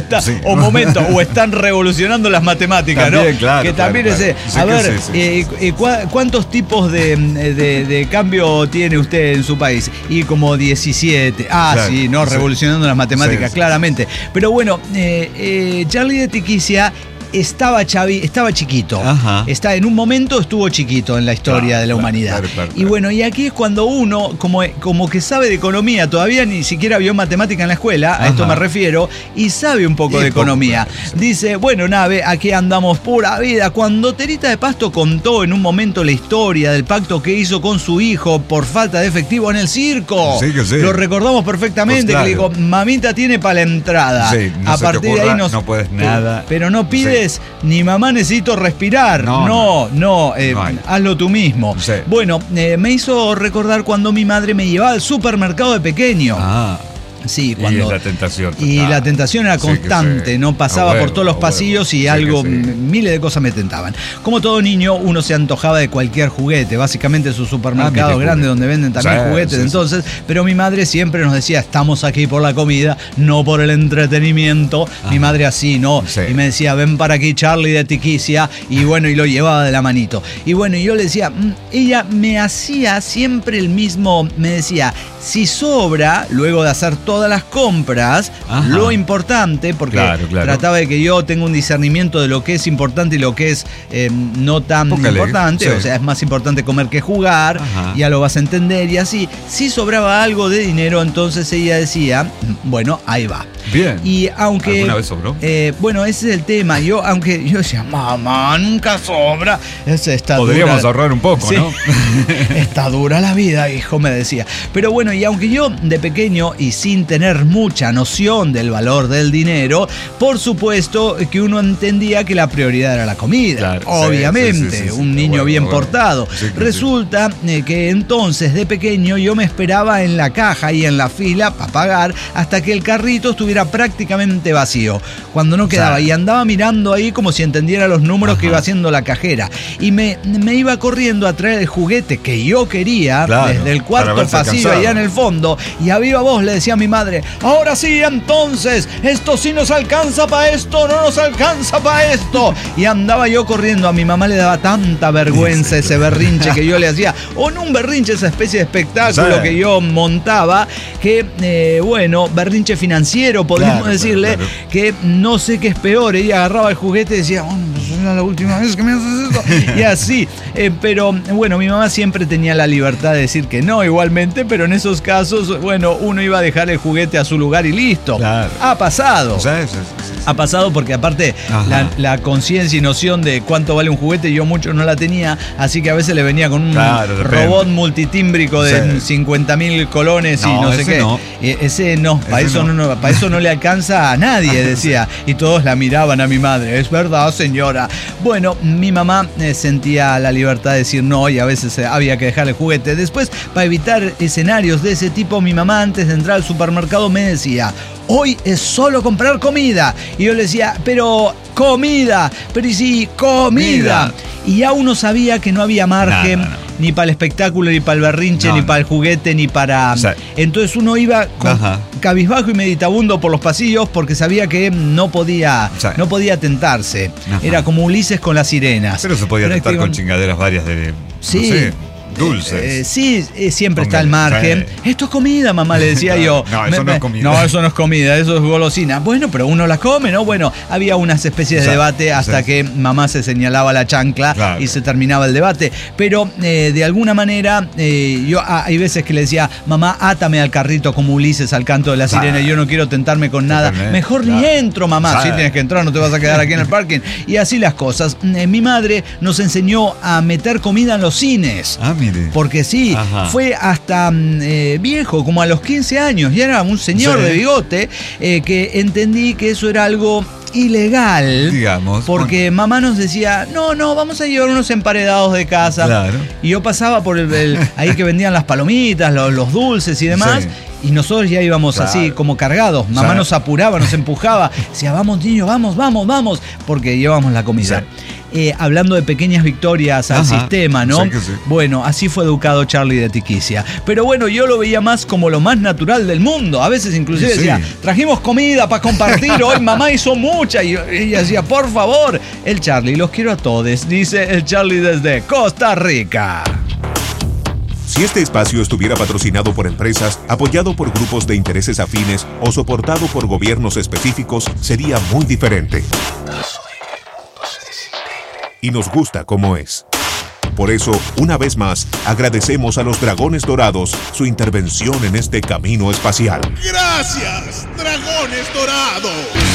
O están revolucionando las matemáticas, también, ¿no? Claro, que también ¿cuántos tipos de cambio tiene usted en su país? Y como 17. Revolucionando las matemáticas, claramente. Pero bueno, Charlie de Tiquicia estaba chiquito. En un momento estuvo chiquito en la historia de la humanidad. Claro. Y bueno, y aquí es cuando uno, como que sabe de economía, todavía ni siquiera vio matemática en la escuela, a esto me refiero, y sabe un poco de economía. Dice, bueno, aquí andamos pura vida. Cuando Terita de Pasto contó en un momento la historia del pacto que hizo con su hijo por falta de efectivo en el circo. Sí. Lo recordamos perfectamente, que le dijo, mamita tiene para la entrada. A partir de ahí no puedes nada. Pero no pides ni mamá necesito respirar. No, hazlo tú mismo. Bueno, me hizo recordar cuando mi madre me llevaba al supermercado de pequeño. Sí, cuando, y la tentación. Y la tentación era constante, no pasaba por todos los pasillos y miles de cosas me tentaban. Como todo niño, uno se antojaba de cualquier juguete. Básicamente es un supermercado grande donde venden también juguetes. Entonces, pero mi madre siempre nos decía, estamos aquí por la comida, no por el entretenimiento. Mi madre así, ¿no? Y me decía, ven para aquí, Charlie de Tiquicia. Y bueno, y lo llevaba de la manito. Y bueno, y yo le decía, ella me hacía siempre el mismo, me decía, si sobra, luego de hacer todas las compras, lo importante, porque trataba de que yo tenga un discernimiento de lo que es importante y lo que es no tan importante, o sea, es más importante comer que jugar, ya lo vas a entender, y así, si sobraba algo de dinero, entonces ella decía, bueno, ahí va. Bien. Y aunque... ¿Alguna vez sobró? Bueno, ese es el tema. Yo decía, mamá, nunca sobra. Podríamos ahorrar un poco, ¿no? Está dura la vida, hijo, me decía. Pero bueno, y aunque yo de pequeño y sin sin tener mucha noción del valor del dinero, por supuesto que uno entendía que la prioridad era la comida. Claro, obviamente, un niño bien portado. Resulta que entonces de pequeño yo me esperaba en la caja y en la fila para pagar hasta que el carrito estuviera prácticamente vacío. Cuando no quedaba, y andaba mirando ahí como si entendiera los números que iba haciendo la cajera. Y me iba corriendo a traer el juguete que yo quería, desde el cuarto pasillo allá en el fondo, y a viva voz le decía a mi madre: ahora sí, entonces, esto sí nos alcanza para esto, no nos alcanza para esto. Y andaba yo corriendo. A mi mamá le daba tanta vergüenza ese berrinche que yo le hacía, o no un berrinche, esa especie de espectáculo que yo montaba, que bueno, berrinche financiero, podríamos decirle, que no sé qué es peor. Ella agarraba el juguete y decía: oh, pues es la última vez que me haces esto. Y así, pero bueno, mi mamá siempre tenía la libertad de decir que no, igualmente, pero en esos casos, bueno, uno iba a dejar el juguete a su lugar y listo. Ha pasado. Ha pasado porque aparte la conciencia y noción de cuánto vale un juguete yo mucho no la tenía, así que a veces le venía con un robot multitímbrico de 50.000 colones y no sé qué. No. Ese no, para eso no le alcanza a nadie, decía. Y todos la miraban a mi madre: es verdad, señora. Bueno, mi mamá sentía la libertad de decir no, y a veces había que dejar el juguete. Después, para evitar escenarios de ese tipo, mi mamá antes de entrar al supermercado me decía: hoy es solo comprar comida. Y yo le decía: pero comida, pero sí, comida. Y ya uno sabía que no había margen ni para el espectáculo, ni para el berrinche, ni para el juguete, ni para... Entonces uno iba cabizbajo y meditabundo por los pasillos porque sabía que no podía tentarse. Era como Ulises con las sirenas. Pero se podía tentar con chingaderas varias de... Sí. No sé, dulces. Siempre está al margen. Esto es comida, mamá, le decía yo. No, eso no es comida. No, eso no es comida, eso es golosina. Bueno, pero uno la come, ¿no? Bueno, había unas especies de debate hasta que mamá se señalaba la chancla y se terminaba el debate. Pero de alguna manera, yo hay veces que le decía: mamá, átame al carrito como Ulises al canto de la sirena, yo no quiero tentarme con nada. Mejor ni entro, mamá. Sí, tienes que entrar, no te vas a quedar aquí en el parking. Y así las cosas. Mi madre nos enseñó a meter comida en los cines. Porque fue hasta viejo, como a los 15 años, y era un señor de bigote, que entendí que eso era algo ilegal, digamos, porque mamá nos decía: no, vamos a llevar unos emparedados de casa. Y yo pasaba por ahí que vendían las palomitas, los dulces y demás. Y nosotros ya íbamos así, como cargados. Mamá nos apuraba, nos empujaba. Decía: vamos, niños, vamos, porque llevamos la comida. Hablando de pequeñas victorias al sistema, ¿no? Bueno, así fue educado Charlie de Tiquicia. Pero bueno, yo lo veía más como lo más natural del mundo. A veces inclusive decía: trajimos comida para compartir, hoy mamá hizo mucha. Y ella decía: por favor. El Charlie: los quiero a todos, dice el Charlie desde Costa Rica. Si este espacio estuviera patrocinado por empresas, apoyado por grupos de intereses afines o soportado por gobiernos específicos, sería muy diferente. Y nos gusta como es. Por eso, una vez más, agradecemos a los Dragones Dorados su intervención en este camino espacial. ¡Gracias, Dragones Dorados!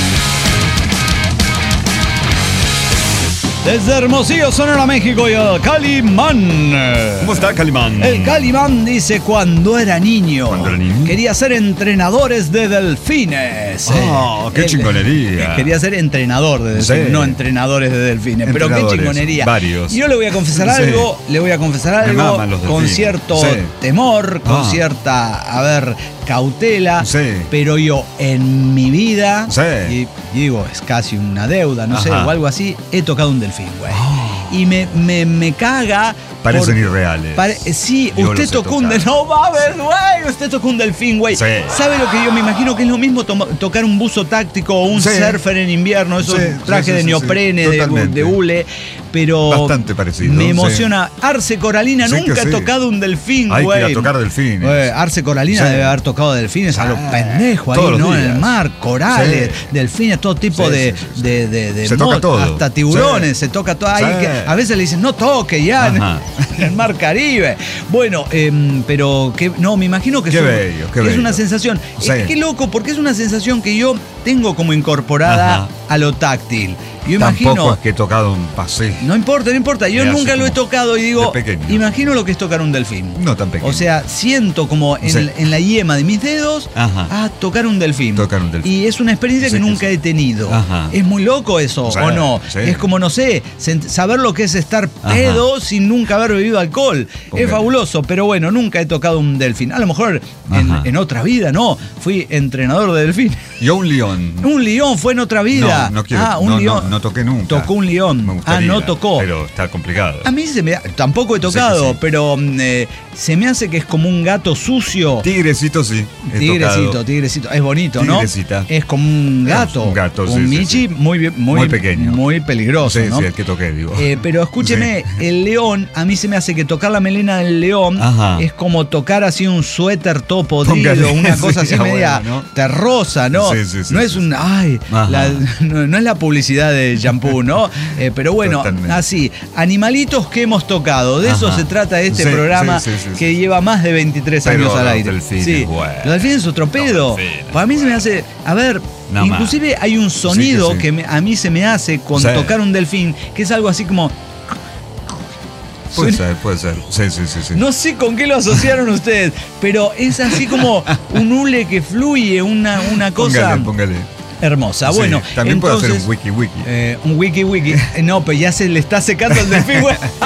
Desde Hermosillo, Sonora, México, y el Calimán. ¿Cómo está, Calimán? El Calimán dice: cuando era niño, quería ser entrenadores de delfines. ¡Oh, qué chingonería! Quería ser entrenador de delfines, no entrenadores de delfines. Pero qué chingonería. Varios. Y yo le voy a confesar algo, con cierto temor, con cierta, cautela. Pero yo, en mi vida, y digo, es casi una deuda, no sé, o algo así, he tocado un delfín, güey. Y me caga. Parecen irreales. Sí, usted tocó un delfín. No va a ver, güey. Usted tocó un delfín, güey. ¿Sabe lo que yo me imagino? Que es lo mismo tocar un buzo táctico o un surfer en invierno, esos trajes de neoprene, de hule. Pero bastante parecido. Me emociona. Arce Coralina nunca ha tocado un delfín, güey. Hay que ir a tocar delfines. Arce Coralina debe haber tocado delfines a los pendejos ahí, ¿no? En el mar, corales, delfines, todo tipo de se toca todo. Hasta tiburones, se toca todo. A veces le dicen: no toque ya. En el mar Caribe. Bueno, pero que no, me imagino que es una sensación. Qué loco, porque es una sensación que yo tengo como incorporada a lo táctil. Yo Tampoco imagino. es que he tocado un paseo. No importa. Yo Me nunca hace lo he como tocado y digo, de pequeño. imagino lo que es tocar un delfín. No tan pequeño. O sea, siento como en la yema de mis dedos, tocar un delfín. Tocar un delfín. Y es una experiencia que nunca he tenido. Ajá. Es muy loco eso, Sí, ¿o no? sí. Es como, no sé, saber lo que es estar pedo sin nunca haber bebido alcohol. Póngale. Es fabuloso, pero bueno, nunca he tocado un delfín. A lo mejor en otra vida, no. Fui entrenador de delfín. Yo un león. Un león fue en otra vida. No quiero. Un león. No toqué nunca. Tocó un león. Me gustaría, no tocó. Pero está complicado. A mí tampoco he tocado, Sí. pero se me hace que es como un gato sucio. Tigrecito sí. Tigrecito. Es bonito, ¿no? Tigrecita. Es como un gato. Un gato, sí, Un sí, Michi sí. muy pequeño. Muy peligroso, Sí, ¿no? sí, el que toqué, digo. Pero escúcheme, el león, a mí se me hace que tocar la melena del león es como tocar así un suéter todo podrido, Póngale, una cosa sí, así media bueno, ¿no? terrosa, ¿no? Sí, no es un. No es la publicidad de shampoo, ¿no? Pero bueno, Totalmente. así. Animalitos que hemos tocado. De eso se trata este Sí, programa sí, que lleva más de 23 Pero años al los aire. delfines, bueno. Los delfines es otro pedo. delfines, Para mí se me hace. A ver. Nada más. Inclusive hay un sonido Sí. que a mí se me hace con tocar un delfín, que es algo así como. Puede ser. Sí. No sé con qué lo asociaron ustedes, pero es así como un hule que fluye, una cosa Póngale. hermosa. Sí, Bueno, también entonces, puede ser un wiki. un wiki. No, pero ya se le está secando el delfín.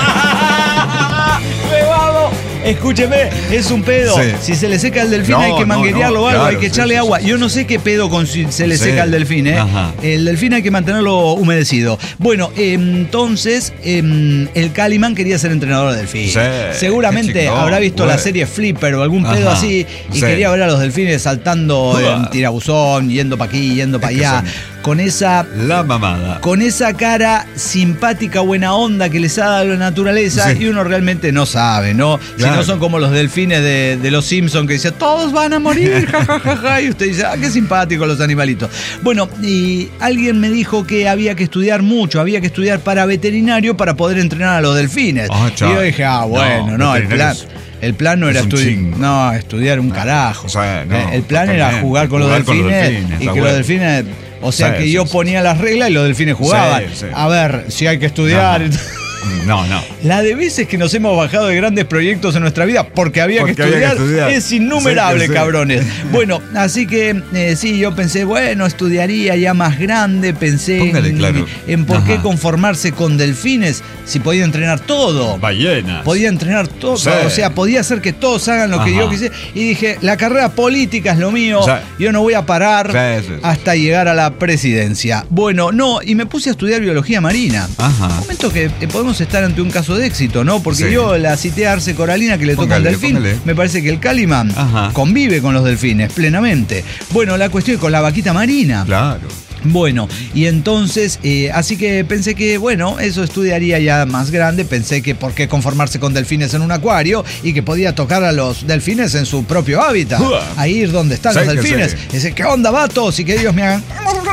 Escúcheme, es un pedo. Sí. Si se le seca el delfín hay que manguerearlo o algo, claro, hay que echarle agua. Yo no sé qué pedo con si se le seca el delfín, ¿eh? El delfín hay que mantenerlo humedecido. Bueno, entonces el Calimán quería ser entrenador de delfín. Sí, seguramente habrá visto la serie Flipper o algún pedo así y quería ver a los delfines saltando en tirabuzón, yendo para aquí, yendo para allá. Con esa. La mamada. Con esa cara simpática, buena onda que les ha dado la naturaleza y uno realmente no sabe, ¿no? Claro. Si no son como los delfines de los Simpsons que dicen, todos van a morir, jajajaja, y usted dice, qué simpáticos los animalitos. Bueno, y alguien me dijo que había que estudiar mucho, había que estudiar para veterinario para poder entrenar a los delfines. Y yo dije, bueno, el plan no era estudiar un carajo. O sea, el plan era jugar con los delfines y que los delfines. O sea que yo ponía las reglas y los delfines jugaban. Sí. A ver, si hay que estudiar. No. La de veces que nos hemos bajado de grandes proyectos en nuestra vida porque había que estudiar es innumerable, cabrones. Bueno, así que sí, yo pensé, bueno, estudiaría ya más grande, pensé en por qué conformarse con delfines si podía entrenar todo. Ballenas. Podía entrenar todo, o sea, podía hacer que todos hagan lo que yo quisiera. Y dije, la carrera política es lo mío, yo no voy a parar hasta llegar a la presidencia. Bueno, no, y me puse a estudiar biología marina. Momento que podemos estar ante un caso de éxito, ¿no? Porque yo la cité a Arce Coralina que le toca al delfín. Me parece que el Calimán convive con los delfines plenamente. Bueno, la cuestión es con la vaquita marina. Claro. Bueno, y entonces, así que pensé que, bueno, eso estudiaría ya más grande. Pensé que por qué conformarse con delfines en un acuario y que podía tocar a los delfines en su propio hábitat. A ir donde están los delfines. Y dice, ¿qué onda, vatos? Y que ellos me hagan.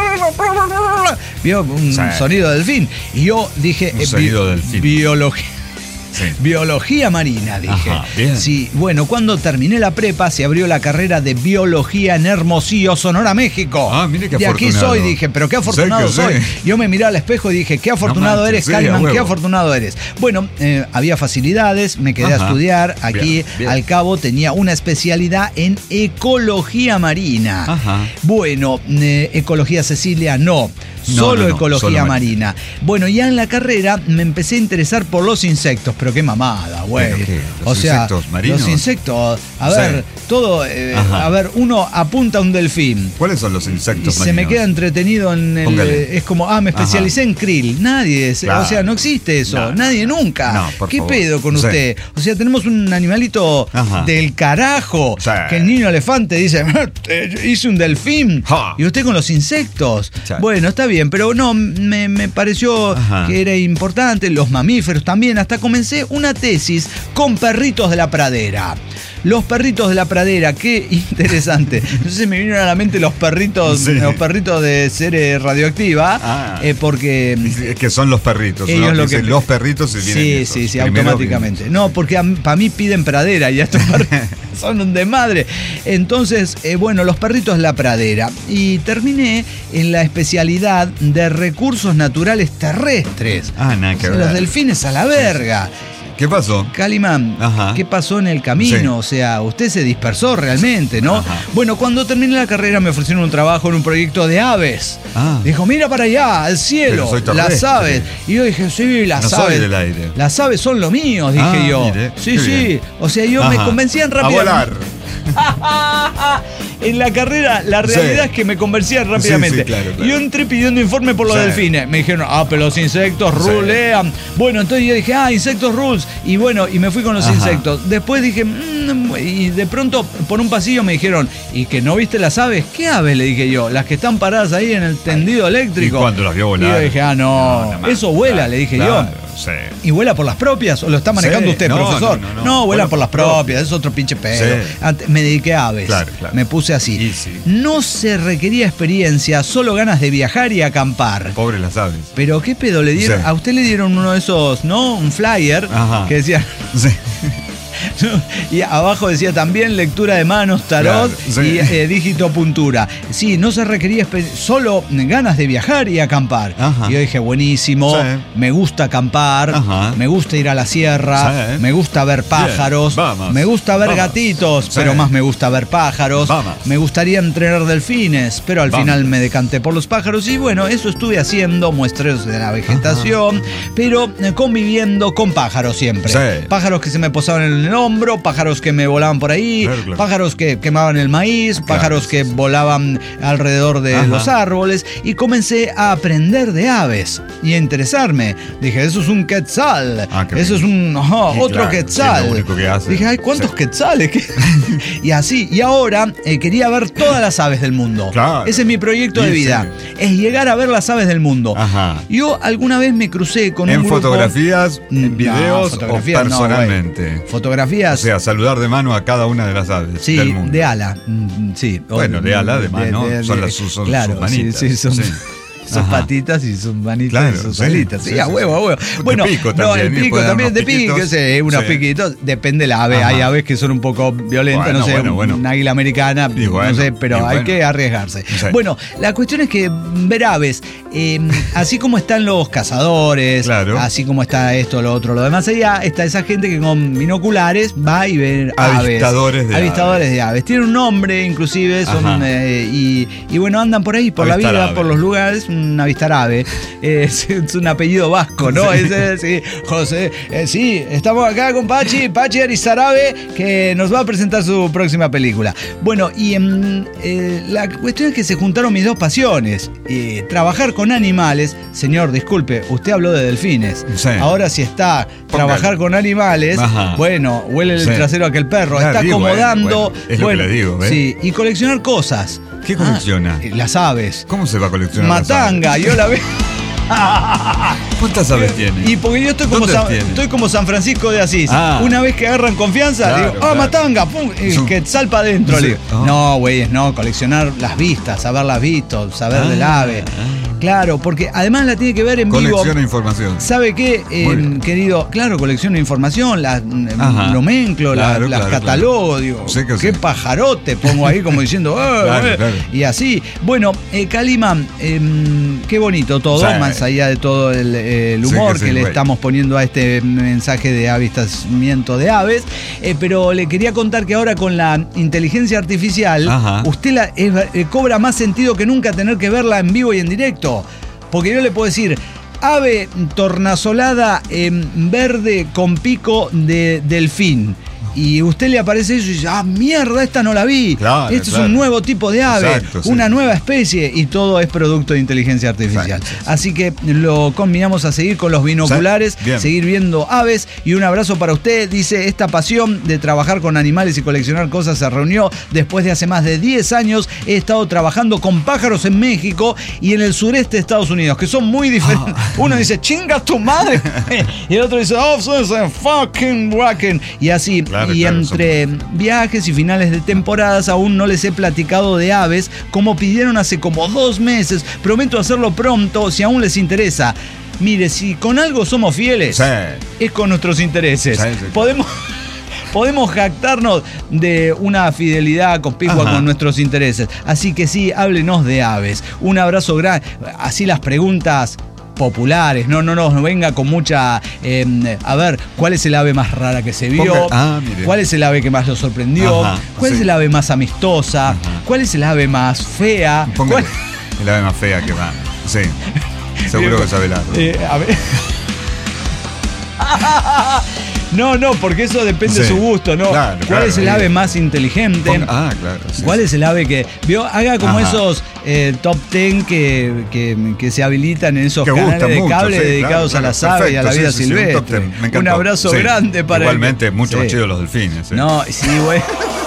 Vio un sonido de delfín. Y yo dije, biología. Biología marina, dije. Bien. Sí, bueno, cuando terminé la prepa se abrió la carrera de biología en Hermosillo, Sonora, México. Mire qué de aquí afortunado. soy, dije, pero qué afortunado soy. Yo me miré al espejo y dije, qué afortunado eres, Calimán, qué afortunado eres. Bueno, había facilidades, me quedé a estudiar. Aquí, al cabo, tenía una especialidad en ecología marina. Bueno, ecología Cecilia, no. Solo ecología marina. Bueno, ya en la carrera me empecé a interesar por los insectos, pero qué mamada, güey. ¿Los insectos marinos? Los insectos, a ver, todo, a ver, uno apunta a un delfín. ¿Cuáles son los insectos marinos? Se me queda entretenido en el. Es como, me especialicé en krill. Nadie, o sea, no existe eso. Nadie nunca. ¿Qué favor. Pedo con usted? O sea, tenemos un animalito del carajo. Que el niño elefante dice, hice un delfín. Y usted con los insectos. Bueno, está bien, pero no, me pareció que era importante. Los mamíferos también. Hasta comencé una tesis con perritos de la pradera. Los perritos de la pradera, qué interesante. Entonces me vinieron a la mente los perritos de serie radioactiva, porque es que son los perritos. Ellos ¿no? lo que los perritos se vienen. Sí, automáticamente. No, porque para mí piden pradera y a estos perritos. Son un desmadre. Entonces, bueno, los perritos la pradera. Y terminé en la especialidad de recursos naturales terrestres. Nada que ver. Los delfines a la verga. ¿Qué pasó? Calimán, ¿qué pasó en el camino? Sí. O sea, usted se dispersó realmente, ¿no? Ajá. Bueno, cuando terminé la carrera me ofrecieron un trabajo en un proyecto de aves. Dijo, mira para allá, al cielo, las aves. Y yo dije, sí, las aves. Del aire. Las aves son lo mío, dije yo. Mire, sí. Bien. O sea, yo me convencían rápidamente. A volar. En la carrera, la realidad es que me convencían rápidamente. Sí, claro. Yo entré pidiendo informe por los delfines. Me dijeron, pero los insectos rulean. Bueno, entonces yo dije, insectos rules. Y bueno, y me fui con los insectos. Después dije, y de pronto por un pasillo me dijeron, ¿y que no viste las aves? ¿Qué aves? Le dije yo, las que están paradas ahí en el tendido eléctrico. ¿Y cuando las vio volar? Y yo dije, no, eso vuela, le dije yo. Sí. ¿Y vuela por las propias o lo está manejando usted, profesor? No, vuela por las propias, es otro pinche pedo. Antes me dediqué a aves, me puse así. No se requería experiencia, solo ganas de viajar y acampar. Pobres las aves. Pero ¿qué pedo le dieron? A usted le dieron uno de esos, ¿no? Un flyer que decía... Y abajo decía también lectura de manos, tarot y digitopuntura. Sí, no se requería solo ganas de viajar y acampar. Y yo dije, buenísimo, me gusta acampar, me gusta ir a la sierra, me gusta ver pájaros, me gusta ver gatitos, pero más me gusta ver pájaros. Me gustaría entrenar delfines, pero al final me decanté por los pájaros. Y bueno, eso estuve haciendo, muestreos de la vegetación, pero conviviendo con pájaros siempre. Pájaros que se me posaban en el hombro, pájaros que me volaban por ahí, pájaros que quemaban el maíz, pájaros que volaban alrededor de los árboles, y comencé a aprender de aves y a interesarme. Dije, eso es un quetzal, eso es un otro quetzal. Es lo único que hace. Dije, ¿cuántos quetzales? Y así, y ahora quería ver todas las aves del mundo. Ese es mi proyecto de vida, es llegar a ver las aves del mundo. Yo alguna vez me crucé con un grupo... ¿En fotografías, en videos o personalmente? Fotografías. O sea, saludar de mano a cada una de las aves del mundo. De ala. Sí. Bueno, de ala, de mano, son sus manitas. Sí, son sus patitas y sus manitas y sus alitas. Sí, a huevo. Bueno, pico también, el pico también de pico, unos piquitos. Depende de la ave. Hay aves que son un poco violentas, no sé, un águila americana, no sé, pero hay que arriesgarse. Bueno, la cuestión es que ver aves, así como están los cazadores, así como está esto, lo otro, lo demás allá, está esa gente que con binoculares va y ve aves. Avistadores de aves. Tienen un nombre, inclusive, son y bueno, andan por ahí, por la vida, por los lugares. Un avistarabe, es un apellido vasco, ¿no? José. Sí, estamos acá con Pachi Arizarabe, que nos va a presentar su próxima película. Bueno, y la cuestión es que se juntaron mis dos pasiones. Trabajar con animales. Señor, disculpe, usted habló de delfines. Ahora si está trabajar con animales, bueno, huele el trasero a aquel perro. Está acomodando. Es lo que le digo, ¿ves? Sí, y coleccionar cosas. ¿Qué colecciona? Las aves. ¿Cómo se va a coleccionar Matanga, yo la veo. ¿Cuántas aves tiene? Y porque yo estoy como San Francisco de Asís. Una vez que agarran confianza, digo, matanga, pum, quetzal para adentro. No, güey, no, coleccionar las vistas, haberlas visto, saber del ave. Claro, porque además la tiene que ver en vivo. Colecciona información. ¿Sabe qué, querido? Claro, colecciona información, las nomenclo, las catalogo, digo, qué pajarote pongo ahí como diciendo, y así. Bueno, Calimán, qué bonito todo, más allá de todo el humor que le estamos poniendo a este mensaje de avistamiento de aves, pero le quería contar que ahora con la inteligencia artificial, usted cobra más sentido que nunca tener que verla en vivo y en directo. Porque yo le puedo decir, ave tornasolada verde con pico de delfín. Y usted le aparece eso y dice, mierda, esta no la vi. Este es un nuevo tipo de ave, una nueva especie, y todo es producto de inteligencia artificial. Así que lo combinamos a seguir con los binoculares, seguir viendo aves. Y un abrazo para usted. Dice, esta pasión de trabajar con animales y coleccionar cosas se reunió después de hace más de 10 años. He estado trabajando con pájaros en México y en el sureste de Estados Unidos, que son muy diferentes. Uno dice, chinga tu madre. Y el otro dice, fucking whacken. Y así. Y entre viajes y finales de temporadas aún no les he platicado de aves, como pidieron hace como 2 meses. Prometo hacerlo pronto si aún les interesa. Mire, si con algo somos fieles, es con nuestros intereses. podemos jactarnos de una fidelidad conspicua con nuestros intereses. Así que sí, háblenos de aves. Un abrazo grande. Así las preguntas populares, no venga con mucha a ver, ¿cuál es el ave más rara que se vio? ¿Cuál es el ave que más lo sorprendió? ¿Cuál es el ave más amistosa? ¿Cuál es el ave más fea? El ave más fea que va. Sí. Seguro que sabe la. A ver. No, porque eso depende de su gusto, ¿no? ¿Cuál es el ave más inteligente? Claro. Sí, ¿Cuál es el ave que vio? Haga como esos top 10 que se habilitan en esos canales de cable dedicados a las aves y a la vida silvestre. Un abrazo grande para igualmente, mucho más chido los delfines. No, sí, güey.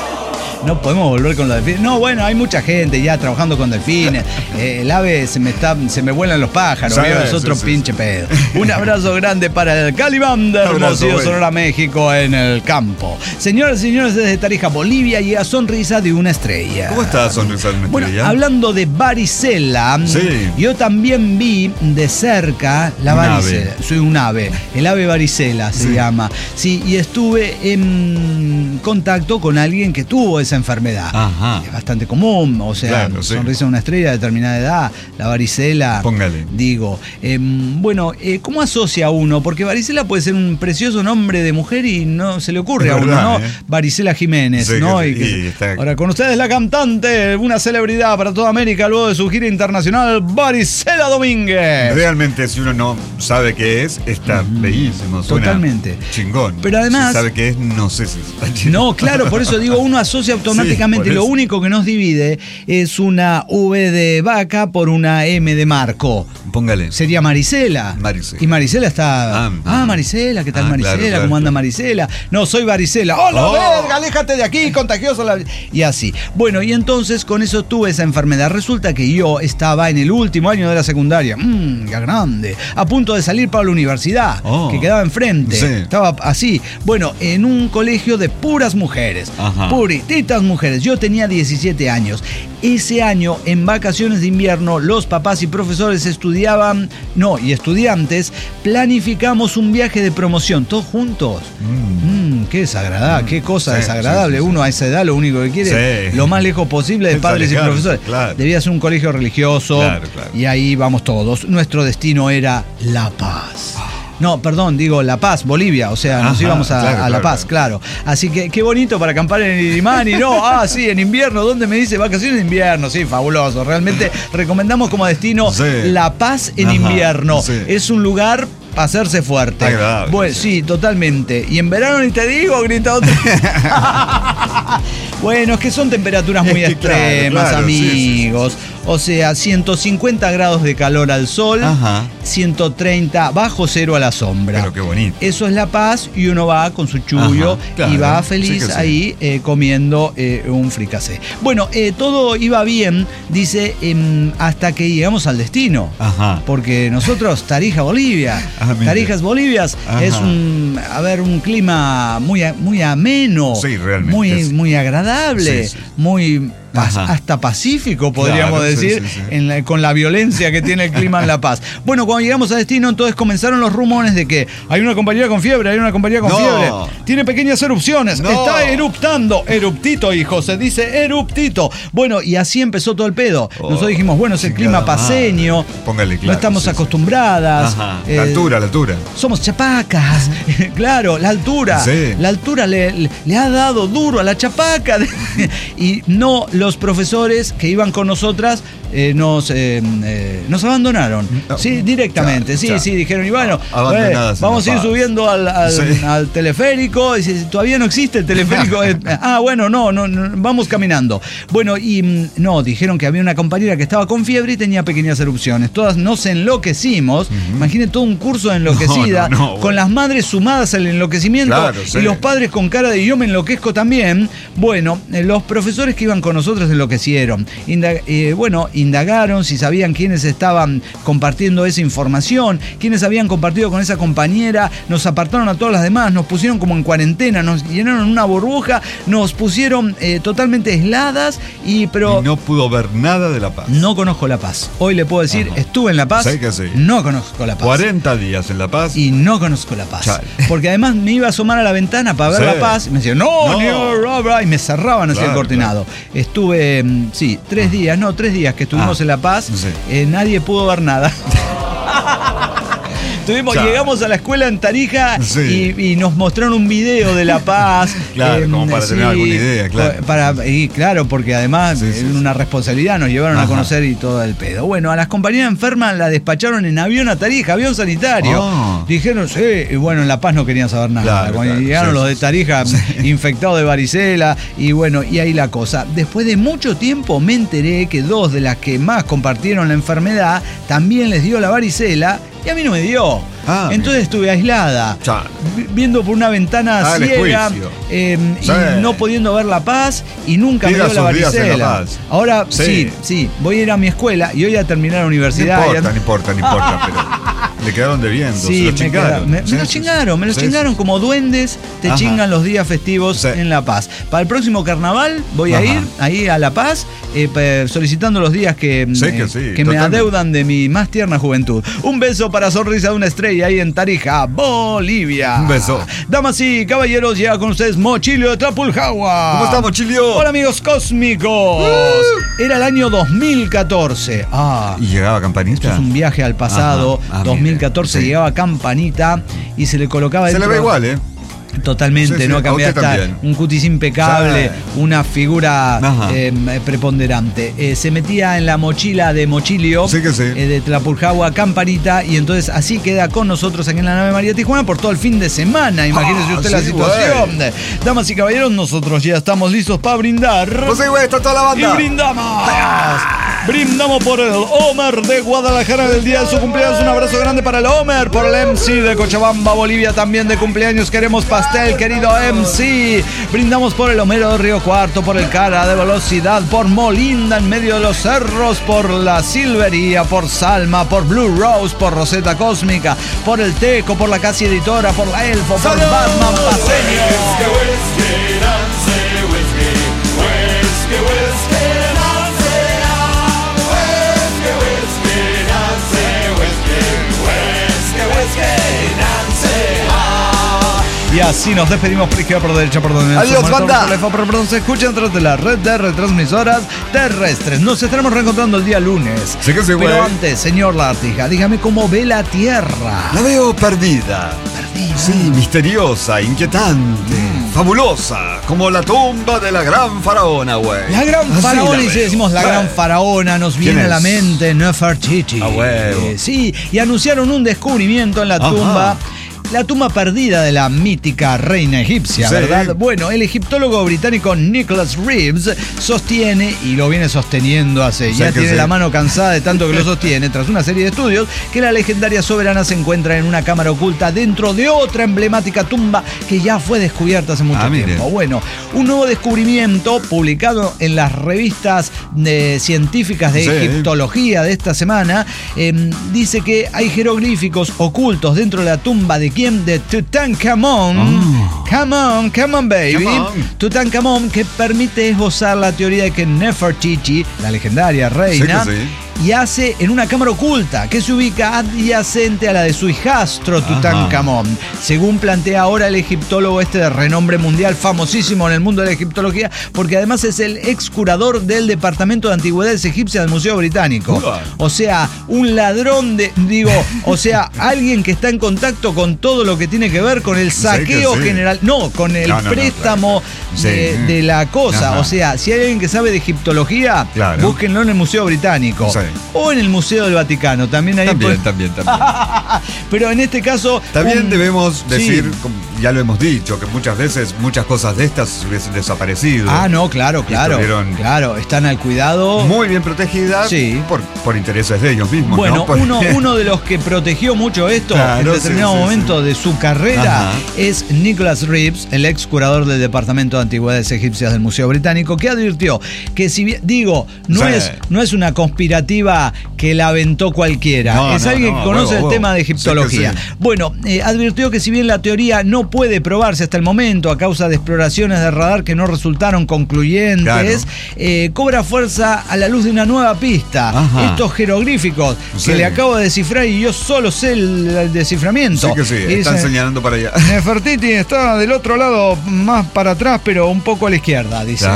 No podemos volver con los delfines. No, bueno, hay mucha gente ya trabajando con delfines. El ave se me vuelan los pájaros. Es otro pinche pedo. Un abrazo grande para el Calibán de Hermosillo, Sonora, México, en el campo. Señoras y señores, desde Tarija, Bolivia, llega Sonrisa de una estrella. ¿Cómo está Sonrisa de una estrella? Bueno, hablando de varicela, yo también vi de cerca la varicela. Soy un ave. El ave varicela se llama. Sí, y estuve en contacto con alguien que tuvo esa enfermedad. Es bastante común, o sea, sonrisa de una estrella de determinada edad, la varicela. Póngale. Digo, ¿cómo asocia uno? Porque varicela puede ser un precioso nombre de mujer y no se le ocurre a uno, ¿no? Varicela Jiménez, ¿no? Ahora, con ustedes la cantante, una celebridad para toda América luego de su gira internacional, Varicela Domínguez. Realmente, si uno no sabe qué es, está bellísimo. Totalmente. Chingón. Pero además, si sabe qué es, no sé si está chingón. No, claro, por eso digo, uno asocia automáticamente. Lo único que nos divide es una V de vaca por una M de Marco. Póngale. Sería Maricela. Y Maricela está. Maricela, ¿qué tal Maricela? Claro, ¿Cómo anda Maricela? No, soy varicela. ¡Oh, verga! ¡Aléjate de aquí! ¡Contagioso! Y así. Bueno, y entonces con eso tuve esa enfermedad. Resulta que yo estaba en el último año de la secundaria. Ya grande. A punto de salir para la universidad, que quedaba enfrente. Estaba así. Bueno, en un colegio de puras mujeres. Purititas mujeres. Yo tenía 17 años. Ese año, en vacaciones de invierno, los papás y profesores estudiantes, planificamos un viaje de promoción, todos juntos. Qué desagradable, qué cosa desagradable. Uno a esa edad lo único que quiere es lo más lejos posible de padres y profesores. Debía ser un colegio religioso y ahí vamos todos. Nuestro destino era La Paz. No, perdón, digo La Paz, Bolivia, o sea, nos íbamos a La Paz, claro. Así que qué bonito para acampar en el Irimani, sí, en invierno, ¿dónde me dice vacaciones de invierno? Sí, fabuloso, realmente recomendamos como destino La Paz en invierno. Es un lugar para hacerse fuerte. Agradable. Bueno, sí, totalmente. Y en verano ni te digo, grita otro. Bueno, es que son temperaturas muy extremas, amigos. O sea, 150 grados de calor al sol, 130 bajo cero a la sombra. Pero qué bonito. Eso es La Paz y uno va con su chullo y va feliz ahí comiendo un fricasé. Bueno, todo iba bien, dice, hasta que llegamos al destino. Porque nosotros, Tarija, Bolivia. Tarijas, Bolivia es un clima muy ameno. Sí, realmente. Muy agradable, muy hasta pacífico, podríamos decir, con la violencia que tiene el clima en La Paz. Bueno, cuando llegamos a destino, entonces comenzaron los rumores de que hay una compañera con fiebre, fiebre, tiene pequeñas erupciones, está eruptando, eruptito, hijo, se dice eruptito. Bueno, y así empezó todo el pedo. Nosotros dijimos, bueno, es el clima paseño, póngale, no estamos acostumbradas. La altura. Somos chapacas, claro, la altura. La altura le ha dado duro a la chapaca. Y no, los profesores que iban con nosotras nos abandonaron. Sí, directamente. Sí, dijeron, y bueno, vamos a ir subiendo al teleférico. Y todavía no existe el teleférico. No, vamos caminando. Bueno, y dijeron que había una compañera que estaba con fiebre y tenía pequeñas erupciones. Todas nos enloquecimos. Imaginen todo un curso de enloquecida, con las madres sumadas al enloquecimiento y los padres con cara de yo me enloquezco también. Bueno, los profesores que iban con nosotros enloquecieron. indagaron si sabían quiénes estaban compartiendo esa información, quiénes habían compartido con esa compañera, nos apartaron a todas las demás, nos pusieron como en cuarentena, nos llenaron una burbuja, nos pusieron totalmente aisladas pero y no pudo ver nada de La Paz. No conozco La Paz. Hoy le puedo decir, estuve en La Paz, sé que sí. No conozco La Paz. 40 días en La Paz. Y no conozco La Paz. Chale. Porque además me iba a asomar a la ventana para ver La Paz y me decían, no, y me cerraban así el cortinado. Claro. Estuve, 3 días que estuvimos en La Paz, nadie pudo ver nada. Llegamos a la escuela en Tarija y nos mostraron un video de La Paz. Claro, como para tener alguna idea, claro. Claro, porque además era una responsabilidad, nos llevaron a conocer y todo el pedo. Bueno, a las compañeras enfermas la despacharon en avión a Tarija, avión sanitario. Dijeron, y bueno, en La Paz no querían saber nada. Claro, Cuando llegaron los de Tarija infectados de varicela, y bueno, y ahí la cosa. Después de mucho tiempo me enteré que 2 de las que más compartieron la enfermedad también les dio la varicela. Y a mí no me dio. Entonces estuve aislada, viendo por una ventana ciega, y no pudiendo ver La Paz, y nunca me dio la varicela. Ahora sí, voy a ir a mi escuela y hoy a terminar la universidad. No importa, pero le quedaron debiendo. Sí, me lo chingaron como duendes, te chingan los días festivos en La Paz. Para el próximo carnaval voy a ir ahí a La Paz, solicitando los días que me adeudan de mi más tierna juventud. Un beso para Sonrisa de una Estrella ahí en Tarija, Bolivia. Un beso. Damas y caballeros, llega con ustedes Mochilio de Trapulhagua. ¿Cómo está, Mochilio? Hola, amigos cósmicos. Era el año 2014. ¿Y llegaba Campanita? Esto es un viaje al pasado. 2014 llegaba Campanita y se le colocaba Se le ve igual, Totalmente, ¿no? Cambiaste un cutis impecable, una figura preponderante. Se metía en la mochila de Mochilio, de Trapulhagua, Campanita, y entonces así queda con nosotros aquí en la nave María Tijuana por todo el fin de semana. Imagínese usted la situación. Damas y caballeros, nosotros ya estamos listos para brindar. Pues está toda la banda. Y brindamos. Brindamos por el Homer de Guadalajara del día de su cumpleaños. Un abrazo grande para el Homer, por el MC de Cochabamba, Bolivia, también de cumpleaños. Queremos pastel, querido MC. Brindamos por el Homero de Río Cuarto, por el Cara de Velocidad, por Molinda en medio de los cerros, por la Silvería, por Salma, por Blue Rose, por Roseta Cósmica, por el Teco, por la Casi Editora, por la Elfo, por Batman Paseño. Y así nos despedimos por izquierda, por derecha, por donde adiós, banda. Perdón, se escucha a través de la red de retransmisoras terrestres. Nos estaremos reencontrando el día lunes. Sí que sí, pero antes, señor Lartija, dígame cómo ve la Tierra. La veo perdida. Sí, misteriosa, inquietante, fabulosa, como la tumba de la gran faraona, güey. La gran faraona, y si decimos la gran faraona, nos viene a la mente Nefertiti. Sí, y anunciaron un descubrimiento en la tumba. La tumba perdida de la mítica reina egipcia, ¿verdad? Bueno, el egiptólogo británico Nicholas Reeves sostiene, y lo viene sosteniendo tiene la mano cansada de tanto que lo sostiene, tras una serie de estudios, que la legendaria soberana se encuentra en una cámara oculta dentro de otra emblemática tumba que ya fue descubierta hace mucho tiempo. Bueno, un nuevo descubrimiento publicado en las revistas científicas de egiptología de esta semana dice que hay jeroglíficos ocultos dentro de la tumba de de Tutankamón. Come on, baby. Tutankamón, que permite esbozar la teoría de que Nefertiti, la legendaria reina, yace en una cámara oculta que se ubica adyacente a la de su hijastro Tutankamón. Según plantea ahora el egiptólogo de renombre mundial, famosísimo en el mundo de la egiptología, porque además es el ex curador del Departamento de Antigüedades Egipcias del Museo Británico. O sea, un ladrón alguien que está en contacto con todo lo que tiene que ver con el saqueo general. No, con el préstamo de la cosa. O sea, si hay alguien que sabe de egiptología, búsquenlo en el Museo Británico. O en el Museo del Vaticano. También ahí. También. Pero en este caso. También debemos decir, ya lo hemos dicho, que muchas veces muchas cosas de estas hubiesen desaparecido. No, claro. Claro, están al cuidado. Muy bien protegidas, sí, por intereses de ellos mismos. Bueno, ¿no? uno de los que protegió mucho esto en determinado momento de su carrera es Nicholas Reeves, el ex curador del Departamento de Antigüedades Egipcias del Museo Británico, que advirtió que si bien, no es una conspirativa que la aventó cualquiera, es alguien que conoce el tema de egiptología. Sí. Bueno, advirtió que si bien la teoría no puede probarse hasta el momento a causa de exploraciones de radar que no resultaron concluyentes, cobra fuerza a la luz de una nueva pista. Estos jeroglíficos que le acabo de descifrar y yo solo sé el desciframiento. Sí que sí, están señalando para allá. Nefertiti está del otro lado, más para atrás, pero un poco a la izquierda, dice.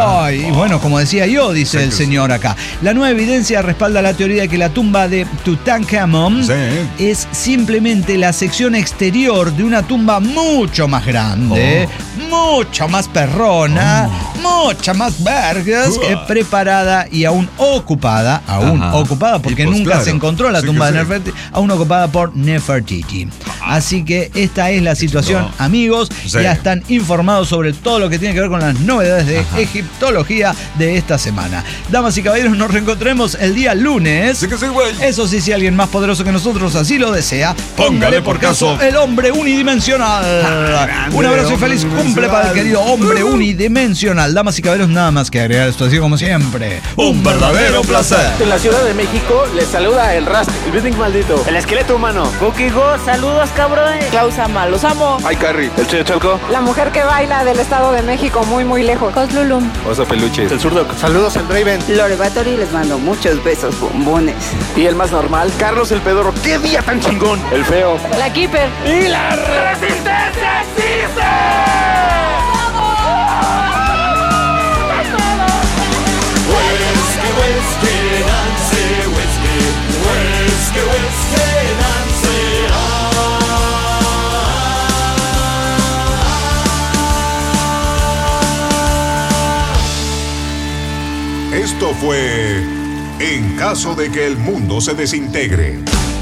Y bueno, como decía yo, dice el señor acá. La nueva evidencia respalda la teoría de que la tumba de Tutankamón es simplemente la sección exterior de una tumba mucho más grande, mucho más perrona, mucha más vergas, preparada y aún ocupada, porque nunca se encontró la tumba de Nefertiti, aún ocupada por Nefertiti. Así que esta es la situación, amigos. Ya están informados sobre todo lo que tiene que ver con las novedades de egiptología de esta semana. Damas y caballeros, nos reencontraremos el día lunes. Eso sí, si alguien más poderoso que nosotros así lo desea, póngale por caso el hombre unidimensional. Un abrazo y feliz cumple para el querido hombre unidimensional. Damas y caballeros, nada más que agregar esto, así como siempre. Un verdadero placer. En la Ciudad de México les saluda el Rast, el Beating maldito, el esqueleto humano. Cookie Go, saludos cabrón. Klaus Ama, los amo. Ay, Carrie, el Che Chalco. La mujer que baila del Estado de México, muy muy lejos. Coslulum. Oso Peluches. El Zurdo. Saludos el Draven. Lore Bathory, les mando muchos besos, bombones. Y el más normal, Carlos el Pedorro. ¡Qué día tan chingón! El Feo. La Keeper. Y la Resistencia existe. Esto fue En caso de que el mundo se desintegre.